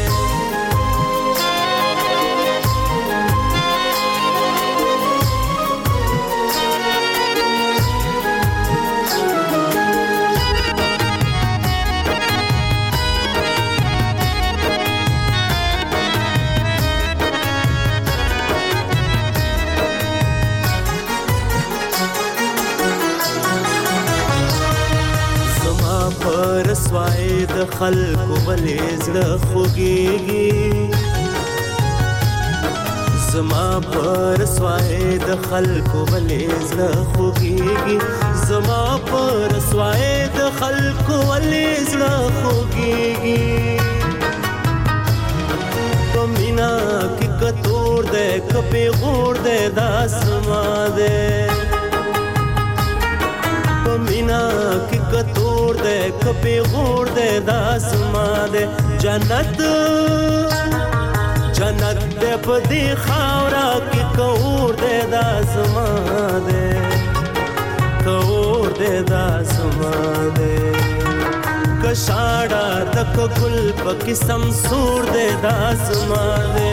K: رسوای د خلکو ولې زړه خوږیږي زما پر رسوای د خلکو ولې زړه خوږیږي زما پر رسوای د خلکو ولې زړه خوږیږي پمینا کې کتور دې کپې غور دې داسما دې پمینا کې کتور دے کپی غور دے داسما دے جنت جنت دے پدی خاورا کی کور دے داسما دے کور دے داسما دے کشاڑا تک گل پکی سمسور دے داسما دے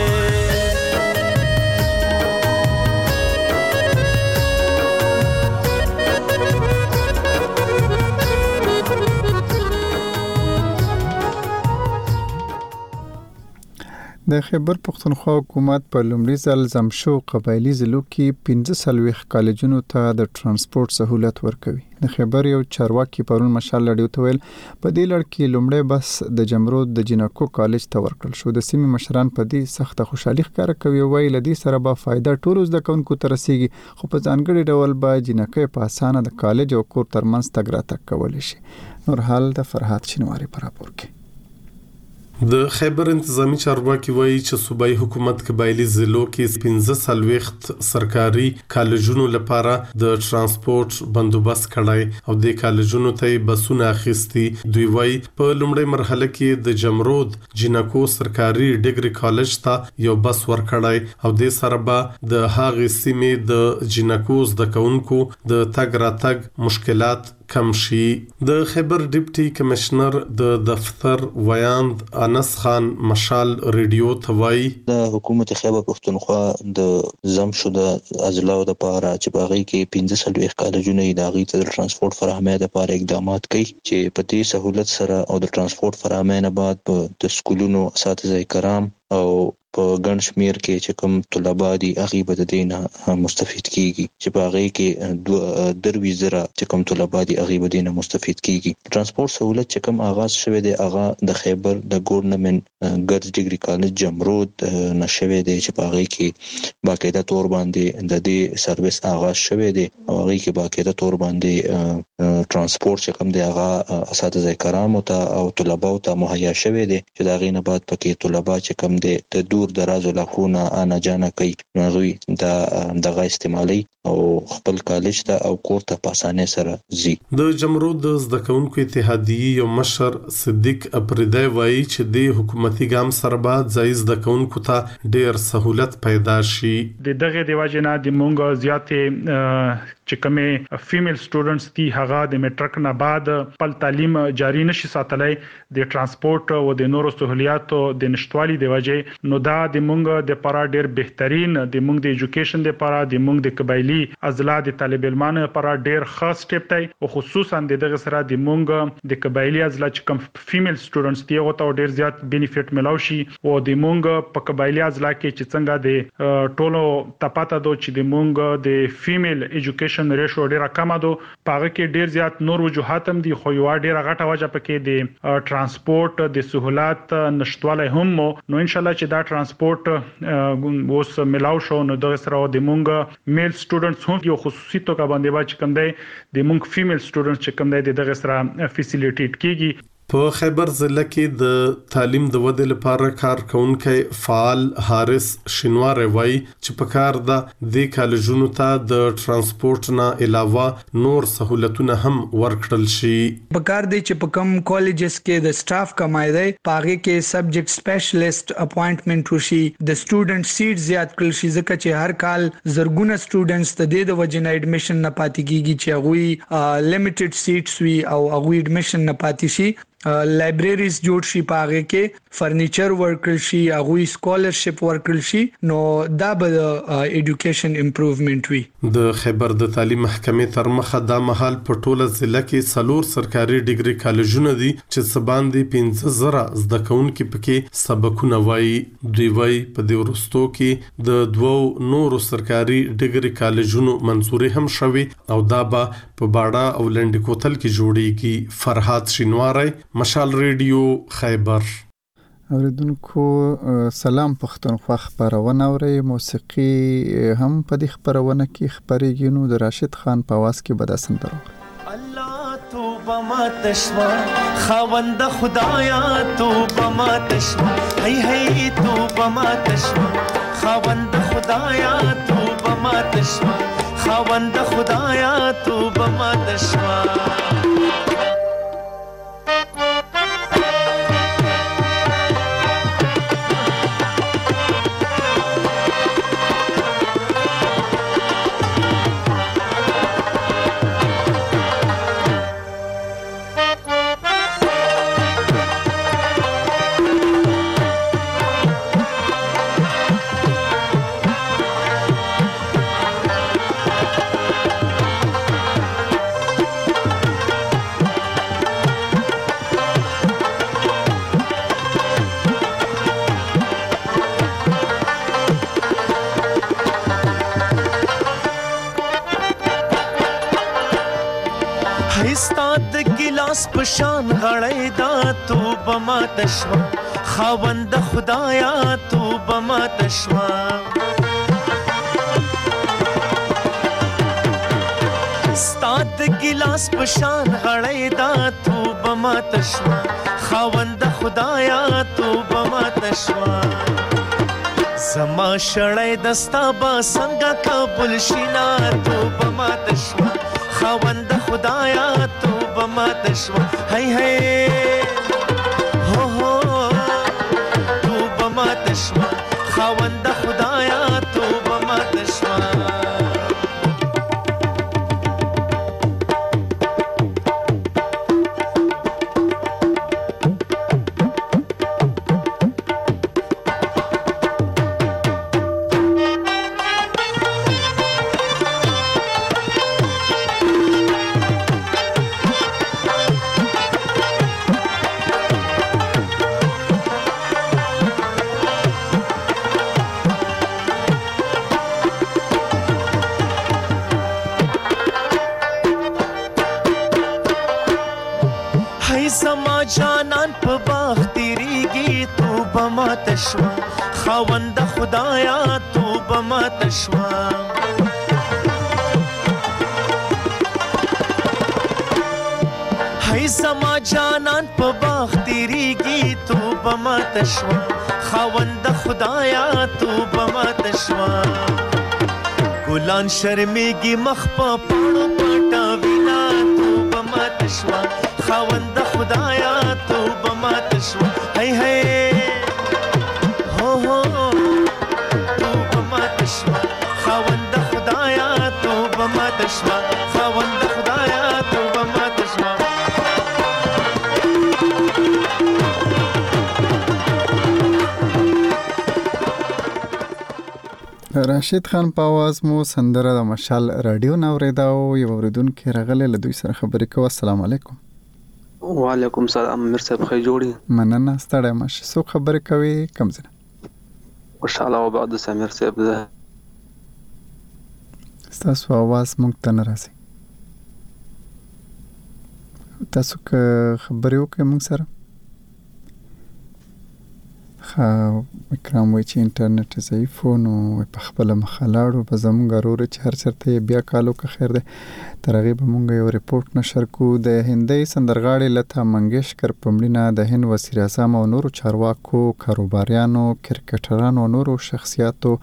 A: د خیبر پختونخوا حکومت په لومړي ځل زمشو قبایلی ضلعو کې 15 کالجونو ته د ترانسپورت سہولت ورکوي. د خیبر یو چارواکي پرون مشال لړیو ته ویل په دې لړ کې لومړی بس د جمرود د جنکو کالج ته ورکړل شو. د سیمې مشران په دې سخت خوشحالي ښکاره کوي او ویل دې سره به فائدہ ټول زده کوونکو ته رسیږي خو په ځانګړي ډول به جنکې په اسانه د کالج او کور ترمنځ تګ راتګ کولی شي. نور حال د فرحات شینواری پر راپور کې.
L: د خیبر انتظامی چارواکي وایي چې صوبایي حکومت قبایلی ضلعو کې 15 سرکاري کالجونو لپاره د ترانسپورت بندوبست کړای او د کالجونو ته بسونه اخیستي. دوی وایي په لومړۍ مرحله کې د جمرود جنکو سرکاري ډیګري کالج ته یو بس ورکړای او د سره به د هغې سیمې د جنکو زده کوونکو د تګ راتګ مشکلات کم شي. د خیبر ډیپټي کمشنر د دفتر ویاند انس خان مشال ریډیو ته وایي
M: د حکومت خیبر پختونخوا د زمشو د اضلاع د لپاره چې باغی کې 15 کالجونه د غي ته ترانسپورت فراهمي لپاره اقدامات کوي چې په دې سہولت سره او د ترانسپورت فراهمي نه بعد د سکولونو اساتذه کرام او په ګڼ شمیر کې چې کوم طلبه دي هغه به د دینه مستفید کیږي چې په هغه کې 2000 چې کوم طلبه دي هغه به دینه مستفید کیږي. ترانسپورت سہولت چې کوم آغاز شوه دی هغه د خیبر د ګورنمنت ګرځ ډیګري کالج جمرود نشوي دی چې په هغه کې باقاعده تور باندې د دې سرویس آغاز شوه دی او هغه کې باقاعده تور باندې ترانسپورت چې کوم دی هغه اساتذه کرام او طلبه ته مهیا شوه دی چې دا غینه بعد پکې طلبه چې کوم دی د دور دراز علاقونه انا جانا کوي نو غوي دغه استعمالي او خپل کالج ته او کور ته په اسانه سره زی.
L: د جمرود د زده کوونکو اتحادیه یو مشر صدیق اپریدای وایي چې د حکومتي ګام سره بعد ځای زده کوونکو ته ډیر سہولت پیدا شي.
N: دغه دی وجنه د مونږ زیاتې چې کومه فیمیل سټوډنټس دي هغه د میټرک نه بعد خپل تعلیم جاری نشي ساتلای د ترانسپورت او د نورو سہولیاتو د نشټوالي دی وجه نو دا د مونږ د لپاره ډیر بهترین د مونږ د ایجوکیشن د لپاره د مونږ د قبایلی داخلي عضلات د طالب علمانو لپاره ډیر خاص ټیپ دی او خصوصا دغه سره د مونږ د قبایلی عضلات چې کوم فیمیل سټوډنټس دی او ته ډیر زیات بینیفیټ ملاوي شي او د مونږ په قبایلی عضلات کې چې څنګه د ټولو تپاته دو چې د مونږ د فیمیل ایجوکیشن ریشو ډیر کم دو پاره کې ډیر زیات نور وجوهات هم دي خو یو ډیر غټه وجه پکې د ترانسپورت د سہولت نشټواله هم نو ان شاء الله چې دا ترانسپورت اوس ملاو شو نو دغه سره د مونږ میل سټوډنټس هم یو خصوصي توګه باندې با چې کوم دی د مونږ فیمیل سټوډنټس چې کوم دی دغه سره فیسیلیټیټ کیږي
L: په خیبر ضلع کې د تعلیم د ودې لپاره کارکونکو فعال حارث شینوار وای چې په کار د کالجونو ته د ترانسپورت نه علاوه نور سہولتونه هم ورکړل شي
O: په کار دی چې په کوم کالجز کې د سټاف کمای دی پاغه کې سبجیکټ سپیشلیست اپاینټمنټ وشي د سټوډنټ سیټ زیات کړل شي ځکه چې هر کال زرګونه سټوډنټس د وجنه ایډمیشن نه پاتې کیږي چې هغه لیمیټډ سیټس وي او هغه ایډمیشن نه پاتې شي لایبرریز جوړ شي پاغه کې فرنیچر ورکړل شي هغه سکالرشپ ورکړل شي نو دا به ایډوکیشن امپروومنت وي
L: د خیبر د تعلیم محکمې تر مخه د مهال په ټوله ضلع کې څلور سرکاري ډیګري کالجونه دي چې سباندې 15000 زده کوونکي پکې سبقونه وایي دوی وایي په دې ورستو کې د دوو نورو سرکاري ډیګري کالجونو منځوري هم شوي او دا به په باړه او لنډ کوتل کې جوړیږي فرحات شینواری مشال ریډیو خیبر
A: اوریدونکو سلام پښتونخوا خبرونه اوري موسیقي هم په دې خبرونه کې خبرېږي نو د راشد خان په आवाज کې بداسن درو
K: الله توبه ما تشوا خوند خدایا توبه ما تشوا هی هی توبه ما تشوا خوند خدایا توبه ما تشوا خوند خدایا توبه ما تشوا پشان غړې دا توبه ما تشوا خوند خدایا توبه ما تشوا ستاد ګلاس پشان غړې دا توبه ما تشوا خوند خدایا توبه ما تشوا زما شړې دستا با څنګه قبول شینا توبه ما تشوا خوند خدایا توبه ما تشوا هی هی هو هو توبه ما تشوا خوند خدایا توبه ما تشوا خوند خدایا توبه ما تشوا هی زما جانان په باغ تیریږي توبه ما تشوا خوند خدایا توبه ما تشوا ګلان شرمېږي مخ په پاڼو پټا وینا توبه ما تشوا خوند خدایا توبه ما تشوا هی هی خوند خدایا توبه ما تشوا خوند خدایا توبه ما تشوا
A: راشد خان په आवाज مو سندره د مشال رادیو نوریدا او یو اوریدونکو راغله له دوی سره خبرې کوي. السلام علیکم.
P: وعلیکم السلام. امیر صاحب خی جوړی.
A: مننه ستړی مشه. سو خبرې کوي کوم ځای؟
P: خوشاله او بعد سمیر صاحب ده.
A: تاسو आवाज مونږ ته نه راځي. تاسو که خبرې وکړئ مونږ سره. اکرام وای چې انټرنیټ ضعیف و نو په خپل مخالاړو په زمونږ ورور چې هر چرته بیا کالو که خیر ده تر هغه به مونږ یو ریپورت نشر کو. د هندۍ سندرغاړي لتا منګیشکر په مړینه د هند وزیر اعظم او نورو چارواکو کاروباریانو کرکټرانو او نورو شخصیاتو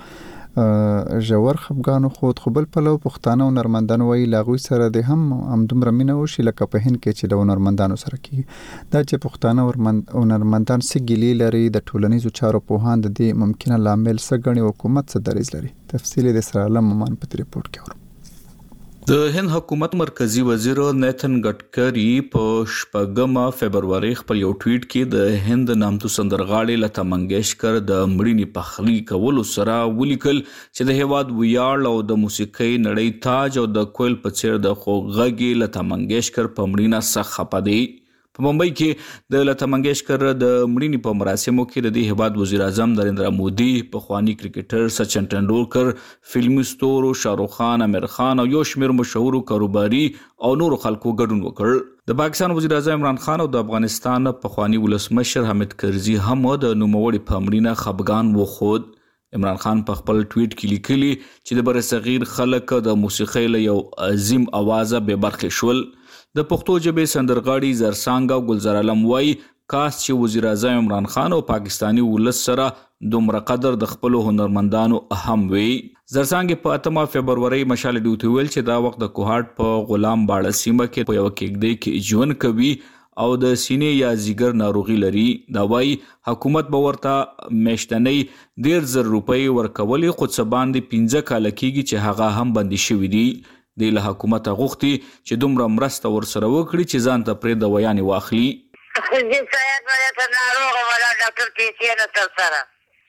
A: ژور خفګانو خو بل پلو پښتانه او نرمندان وای لاغوي سره د هم دومره مینه وشي لکه په هند کې چې د نرمندانو سره کی دا چې پښتانه او نرمندان سګلی لري د ټولنیزو چارو په هاند دي ممکنه لامل سګنی حکومت څه دریز لري. تفصیل د سره لممان په ریپورت کې ورو.
Q: د هند حکومت مرکزی وزیر نیتن ګټکری په 8 فبرवरी خپل یو ټویټ کې د هند نامتو سندرغاړي لتا منګیشکر د مړینې پخلی کولو سره ولیکل چې د هیواد ویاړ او د موسیقۍ نړۍ تاج او د کویل په څیر د خوږی لتا منګیشکر په مړینه سخت خپه دی. په ممبئی کې د لتا منګیشکر د مړینې په مراسمو کې د هیواد وزیر اعظم نریندرا مودي، پخوانی کرکټر سچن ټنډولکر، فلمي ستورو شاهرخ خان، امیر خان او یو شمېر مشهور کاروباري او نورو خلکو ګډون وکړ. د پاکستان وزیر اعظم عمران خان او د افغانستان پخوانی ولسمشر حامد کرزي هم د نوموړي په مړینه خفګان وښود. عمران خان په خپل ټویټ کې لیکلي چې د برصغیر خلک د موسیقۍ له یو عظیم اوازه بې برخې شول. د پښتو ژبې سندرغاړي زرسانګ او ګلزار علم وای کاس چې وزیر اعظم عمران خان او پاکستانی ولس سره دومره قدر د خپل هنرمندانو اهم وي. زرسانګ په 8 فبرवरी مشال ډیوټي ویل چې دا وخت د کوهاټ په غلام باړه سیمه کې په یو کېږدۍ کې ژوند کوي او د سینې یا زیګر ناروغي لري. دا وای حکومت به ورته میاشتنۍ 1,000 روپۍ ورکولې خو څه باندې 15 کال کېږي چې هغه هم بندي شوی دی. د له حکومت غوښتي چې دومره مرسته ورسره وکړي چې ځان ته پرې د ویانې واخلي.
R: دې سایت باندې ته ناروغ ولا ډاکټر کې چې نه تر سره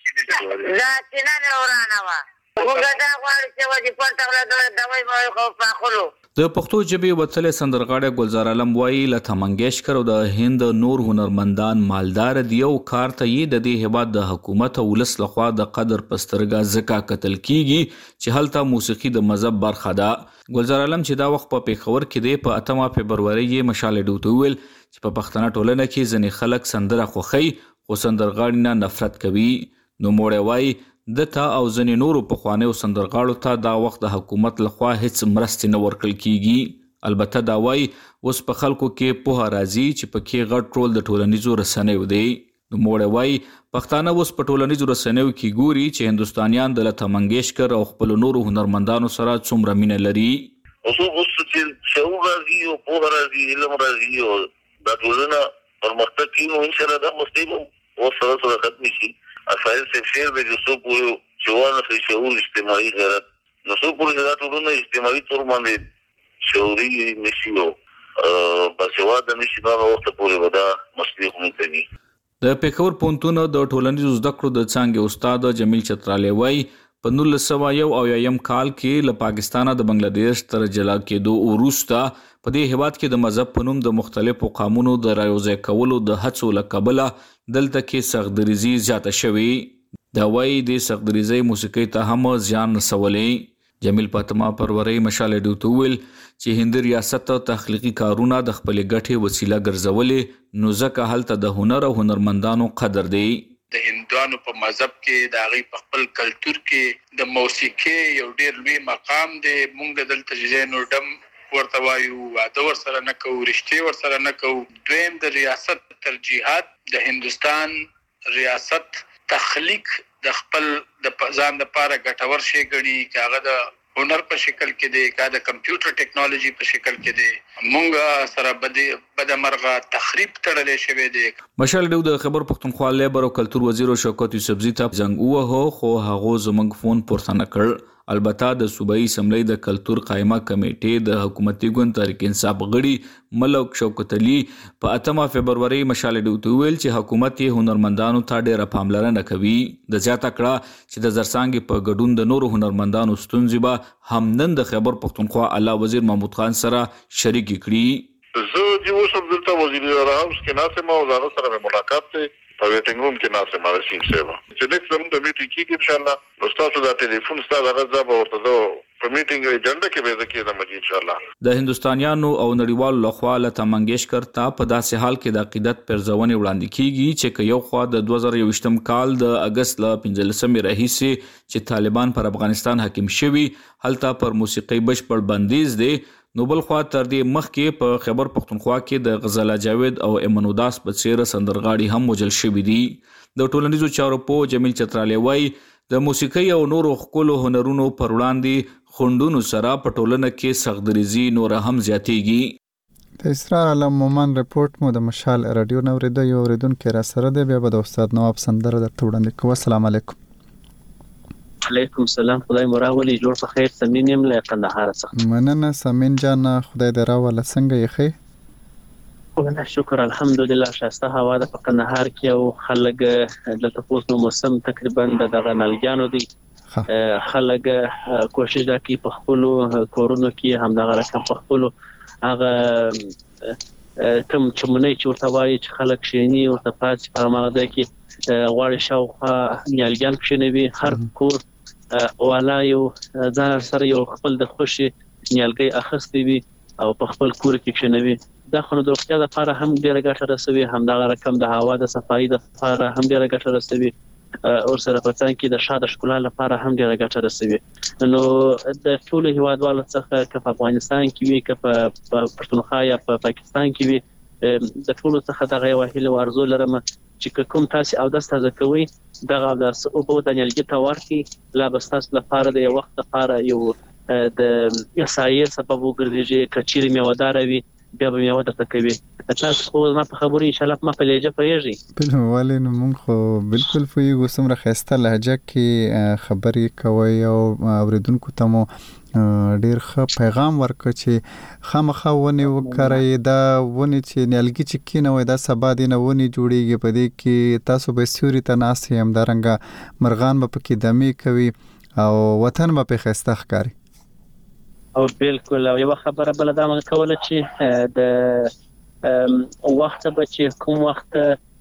R: دا چې نه ورانه وا وګدا غواړي چې ودی پټه ولا دوی مې خو پاخلو.
Q: د پښتو ژبې وتلې سندرغاړي ګلزار علم وایي لتا منګیشکر او د هند نور هنرمندان مالدار دی او کار ته یې د دې هیواد د حکومت او ولس لخوا د قدر پسترګه زکا قتل کیږي چې هلته موسیقي د مذهب برخه ده. ګلزار علم چې دا وخت په پیښور کې دی په 8 فبرवरी یې مشال ډیوټي ویل چې په پښتنه ټولنه کې ځنې خلک سندره خوخی خو سندرغاړي نه نفرت کوي. نو موړی وایي دته او ځنې نورو پخوانیو سندرغاړو ته دا وخت د حکومت لخوا هیڅ مرستې نه ورکړل کیږي. البته دا وایي اوس په خلکو کې پوهه راځي چې پکې غټ رول د ټولنیزو رسنیو دی. نو موړی وایي پښتانه اوس په ټولنیزو رسنیو کې ګوري چې هندوستانیان د لتا منګیشکر او خپل نورو هنرمندانو سره څومره مینه لري.
S: اوس چې شعور راځي او پوهه راځي علم راځي او دا ټولنه پرمختګ کوي نو ان شاء الله دا مستقیم او سره ختم شي. افعال سفیر به جسو پورې جوانه فی شعور اجتماعي غیرت نو سو پورې دا ټولنه اجتماعي تور باندې شعوري نشي او باسواده نشي دا وخت پورې ودا مسلې هم کوي.
Q: د پیښور پونتون د ټولنیزو زده کړو د څانګې استاد جمیل چترالی وای په 1900 کال کې له پاکستانه د بنگلاديش تر جلا کېدو وروسته په دې هیواد کې د مذهب په نوم د مختلفو قومونو د رايوځای کولو د هڅو لکبله دلته کې سختدریزي زیاته شوې. دا وایي د سختدریزي موسیقي ته هم ځان رسولې. جمیل په 8 فروری مشال ډیوټي ویل چې هند ریاست تخلیقي کارونه د خپل ګټې وسیله ګرځولې نو ځکه هلته د هنر او هنرمندانو قدر دی.
T: د هندوانو په مذهب کې د هغې په خپل کلتور کې د موسیقۍ یو ډېر لوی مقام دی. مونږ دلته ځینو ډم ورته وایو واده ورسره نه کوو رشتې ورسره نه کوو. دویم د ریاست ترجیحات د هندوستان ریاست تخلیق د خپل د ځان لپاره ګټور شی ګڼي که هغه د هنر په شکل کې دی که د کمپیوټر ټیکنالوژي په شکل کې دی. مونږ سره بدمرغه تخریب تړلی شوی دی.
Q: مشال ډیو د خبر پښتونخوا لیبر او کلتور وزیر شوکت یوسفزي ته زنګ ووهه خو هغه زموږ فون پورته نه کړ. البته د صوبایي اسمبلی د کلتور قائمه کمیټې د حکومتي ګوند تحریک انصاف غړي ملک شوکت علي په 8 فبرवरी مشال ډیوټ ویل چې حکومت یې هنرمندانو ته ډېره پاملرنه کوي د زیاته کړه چې د زرسانګ په ګډون د نورو هنرمندانو ستونزې به هم نن د خیبر پختونخوا اعلی وزیر محمود خان سره شریک کړي
S: زه چې اوسم دلته وزیر راوس کې ناسم او زاره سره ملاقات ته په ویټینګ روم کې ناسم رسیم سیوا چې نیکسټ زموږ د میټینګ کې ان شاء الله نو تاسو دا ټلیفون ستاسو غږ به ورته په میټینګ ایجنډا کې به ځکه د مجید ان شاء الله
Q: د هندستانیانو او نړیوالو لخوا لتا منګیشکر ته په داسې حال کې د عقیدت پرځونې وړاندې کیږي چې یو خوا د 2023م کال د اگست ل 15 راهیسې چې طالبان پر افغانستان حاکم شوي هلته پر موسیقي بشپړ بندیز دی نو بل خوا تر دې مخکې په خیبر پختونخوا کې د غزاله جاوید او ایمن وداس په څیر سندرغاړي هم وژل شوي دي د ټولنیزو چارو په جمیل چترالی وای د موسیقي او نورو خپل هنرونو پر وړاندې خوندونو سره په ټولنه کې سختدریزي نور هم زیاتېږي
A: د اسرار علم مومن رپورت مو د مشال رادیو نو ورده یو اوریدونکو را سره دی بیا به د استاد نواب سندره درته وړاندې کوم السلام علیکم
U: علیکم السلام خدای مراولي جوړ په خیر سمین يم له قندهار څخه
A: مننه سمین جان خدای دې راوله څنګه یې خې
U: خدای شکر الحمدلله شاسته هوا د قندهار کې او خلک د تاسو موسم تقریبا د غنلګانو دي خلک کوشش کوي په خپل کورونو کې هم د رقم په خپل هغه کم چمنې چې ورته وایي چې خلک شینی او ته پاتې په ماده کې غواړي شاوخوا نیالګان کښنوي هر کور والا یو ځان سره یو خپل د خوشي نیالګي اخستې وي او په خپل کور کې کښنوي دا خو د روغتیا لپاره هم ډیره ګټه رسوي هم دا رقم د هوا د صفایي لپاره هم ډیره ګټه رسوي او سره په څنګه کې د شاده ښکلا لپاره هم ډیره ګټه رسوي نو د ټول هیوادوالو څخه که په افغانستان کې وي که په پښتونخوا یا په پاکستان کې وي د ټول څخه دغه وحیله ورزو لرم چې کوم تاسو او د تاسو کوي دغه د او په دنیالګي تورکی لا بستاس لپاره د یو وخت لپاره یو د یسایل سبب وګرځي کچيري میوادار وي بیا به میوه درته کوي تاسو خو ما په خبري ان شاء الله ما په لهجه پیږي
A: بل والي نو مونږ خو بالکل فویګو سمره خسته لهجه کې خبري کوي او اوریدونکو ته مو ډیر ښه پیغام ورکړ چې خامخا ونی وکړی دا ونی چې نیالګي چې کینوي دا سبا دی نه ونی جوړیږي په دې کې تاسو به سوري ته ناسي هم درنګ مرغان به پکې دمي کوي او وطن به په خسته ښکاري
U: او بالکل یو خبره بل دا مګ کوله چې د وخت به چې کوم وخت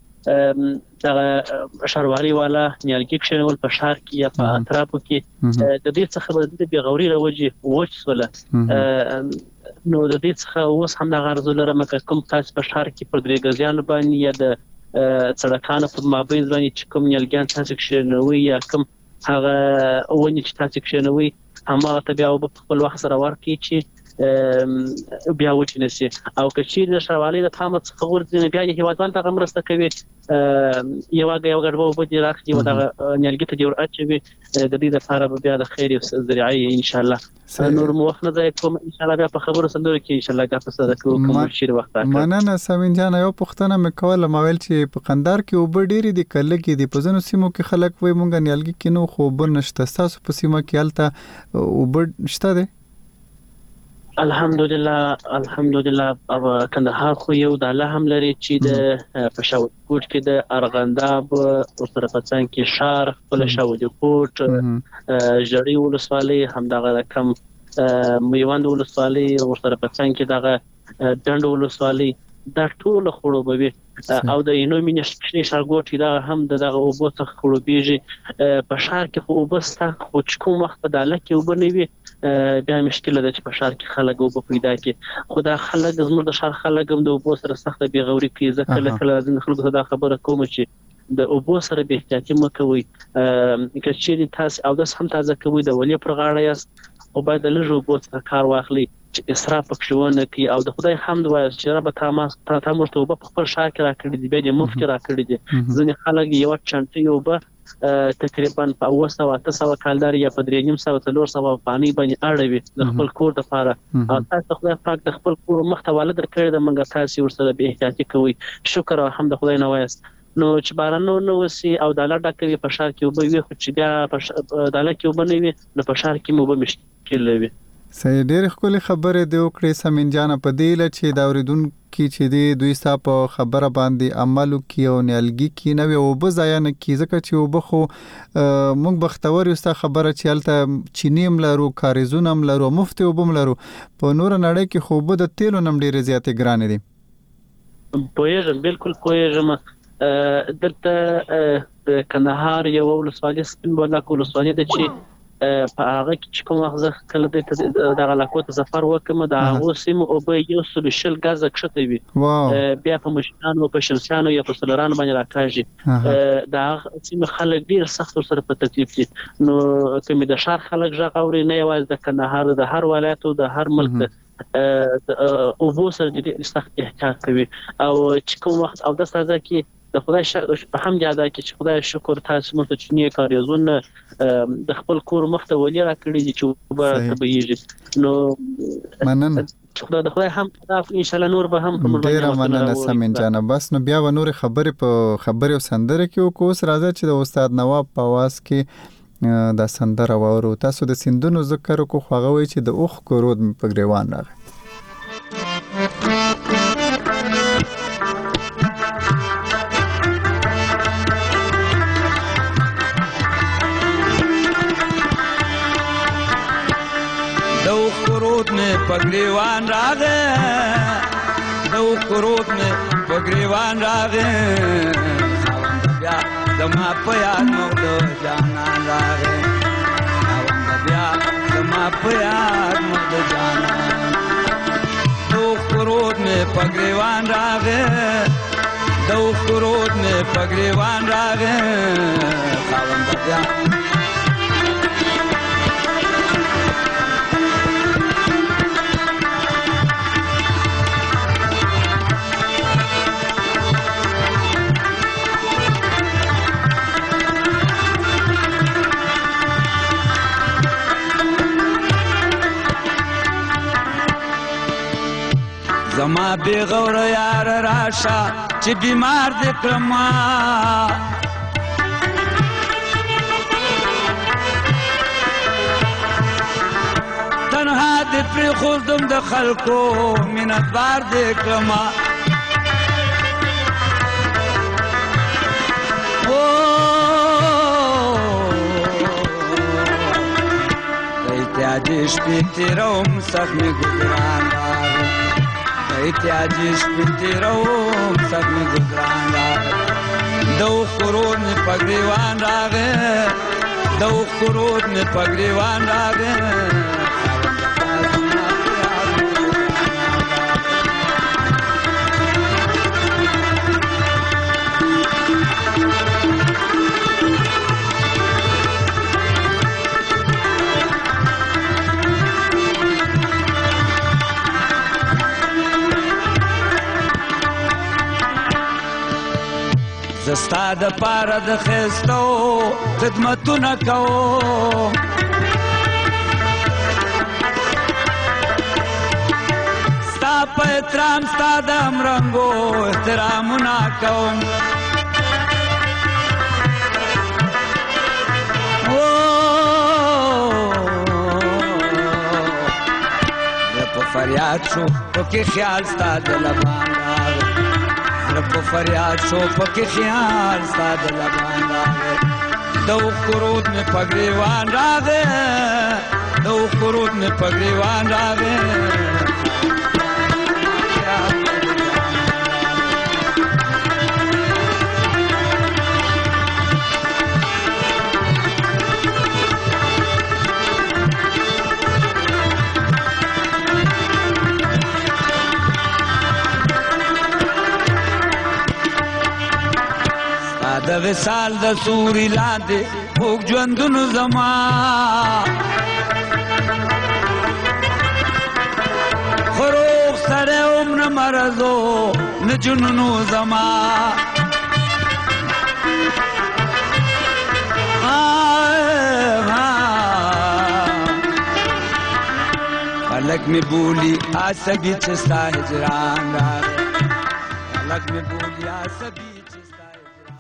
U: د شهروالي والا نیالګي کښنول په شهر کې یا په اطرافو کې د دې څخه د بیغوري راوځي وڅوله نو د دې څخه اوس هم د غرض لرم کوم تاسو په شهر کې پر درې غزيان باندې یا د سړکانو په مابین باندې چې کوم نیالګي تاسو کښنوي یا کوم هغه ونی چې تاسو کښنوي همغه ته بیا په خپل وخت سره ورکی چې بیا وچنسي او کچیر د شوالي د تامه څخه ورځي بیا یې هیوادوال ته مرسته کوي یو غړو په دې راځي او د نیالګي ته جوړ اچوي د دې لپاره بیا د خیر او زراعي ان شاء الله نور مو وخت نه ځای کوم ان شاء الله بیا په خبرو سندره کې ان شاء الله تاسو سره کوم شیر وخت
A: مننه سمین جان یو پښتنه مکول مویل چې په قندار کې وب ډيري د کله کې د پزنو سیمو کې خلک وای مونږ نیالګي کې نو خو بنشته تاسو په سیمه کې الته وب شته ده
U: الحمدلله او کندهار خو یو د الله هم لري چې د پښاو کوټ کې د ارغنداب او سره پڅان کې شار خپل شاو د کوټ جړی ولسوالۍ هم دغه کم میوند ولسوالۍ او سره پڅان کې دغه ډند ولسوالۍ دا ټول خړوبوي او د اینو مینشتنی شارګوټی دا هم دغه اوبو څخه خړوبېږي په شهر کې خو وبسته خو کوم وخت په داله کې وبنوي بیا مشکل ده چې په شهر کې خلک وب پیدا کې خو دا خلک زموږ د شهر خلک هم د اوبو سره سخت بیغوري کوي ځکه کله ځین خلکو دا خبره کوم چې د اوبو سره به احتیاطي مکوي کچېری تاسو او د هم تازه کوي د ولې پر غاړه یاست او باید له اوبو څخه کار واخلي چې اسراف پکښونه کوي او د خدای حمد وایي چې رب ته مرته وب په خپل شهر کې راکړي دي به مفت راکړي دي ځینې خلک یو چانټي وب تقریبا په 800 کالدار یا په 300 پانی باندې اړوي د خپل کور لپاره او تاسو خدای پاک د خپل کور مختواله درکړي د منګه تاسو ورسره به احتیاطي کوي شکر او حمد خدای نه وایست نو چې باران نو وسی او د الله ډاکټر په شار کې وبوي خو چې بیا په داله کې وبنوي نو په شار کې مو به مشکل وي.
A: صحیح، ډېر ښکلې خبرې دی وکړې سمین جان. په دې له چې دا اوریدونکي چې دی دوی ستا په خبره باندې عمل وکړي او نیالګي کښېنوي او اوبه ضایع نه کړي، ځکه چې اوبه خو موږ بختور یو ستا خبره چې هلته چیني هم لرو، کاریزونه هم لرو، مفتې اوبه هم لرو. په نوره نړۍ کې خو اوبه د تیلو نه هم ډېرې زیاتې ګرانې دي.
U: پوهېږم، بالکل پوهېږم. دلته د کندهار یو ولسوالي سپین بولدک ولسوالي ده چې په هغه کې چې کوم وخت زه کله د علاقو ته سفر وکم د هغه سیمو اوبه یو سل غازه کښته وي، بیا په مشینانو په شمسیانو یا په سولرانو باندې راکاږي. دا سیمه خلک ډیر سخت سره په تکلیف دي. نو کوم د شهر خلک ژغوري نه یوازې د کندهار، د هر ولایت او د هر ملک اوبو سره ډیر سخت احتیاط کوي. او چې کوم وخت او د ساده کې د خدای په حمد ادا کې چې خدای شکر تاسو مونږ ته چنی کاریزونه د خپل کور مخته ولې را کړی دي چې وبا تبېږي. نو
A: مننه
U: خدای د خدای هم ان شاء الله نور به هم
A: په ډیر مننه سمین جان. بس نو بیا و نور خبرې په خبرې او سندره کې وکوس راځي چې د استاد نواب په आवाज کې دا سندره وورو. تاسو د سندونو ذکر کو خوغوي چې د اوخ کورود په ګریوان راغی.
B: پګریوان راغې دو کروت مې پګریوان راغې بیا زما په یاد مو د جانان راغې بیا زما په یاد مو د جانان دو کروت مې پګریوان راغې دو کروت مې پګریوان راغې بیا زما بیغور یار راشا چې بیمار دې کړم تنها دې پرې خوردم د خلکو مینتبار دې کړم احتیاجی شپې تیروم سخت مې ګزران احتیاجی شپې تیروم سخت مې ګزران دو خرود مې پګریوان راغې دو خرود مې پګریوان راغې زستا د پاره د خستو خدمتونه کوم ستا په احترام ستا د امرنګو احترامونه کوم په فریاد شو پکې خیال ستا د لبان په فریاد شو پکې خیال ستا د لبان راغې دو خرود مې پګریوان راغې دو خرود مې پګریوان راغې د وصال د سوري لاندې خوږ ژوندونو زما خروغ سره هم نه مرضو نه جنونو زما خلک می بولی عصبی چې ستا هجران راغی خلک می بولی عصبی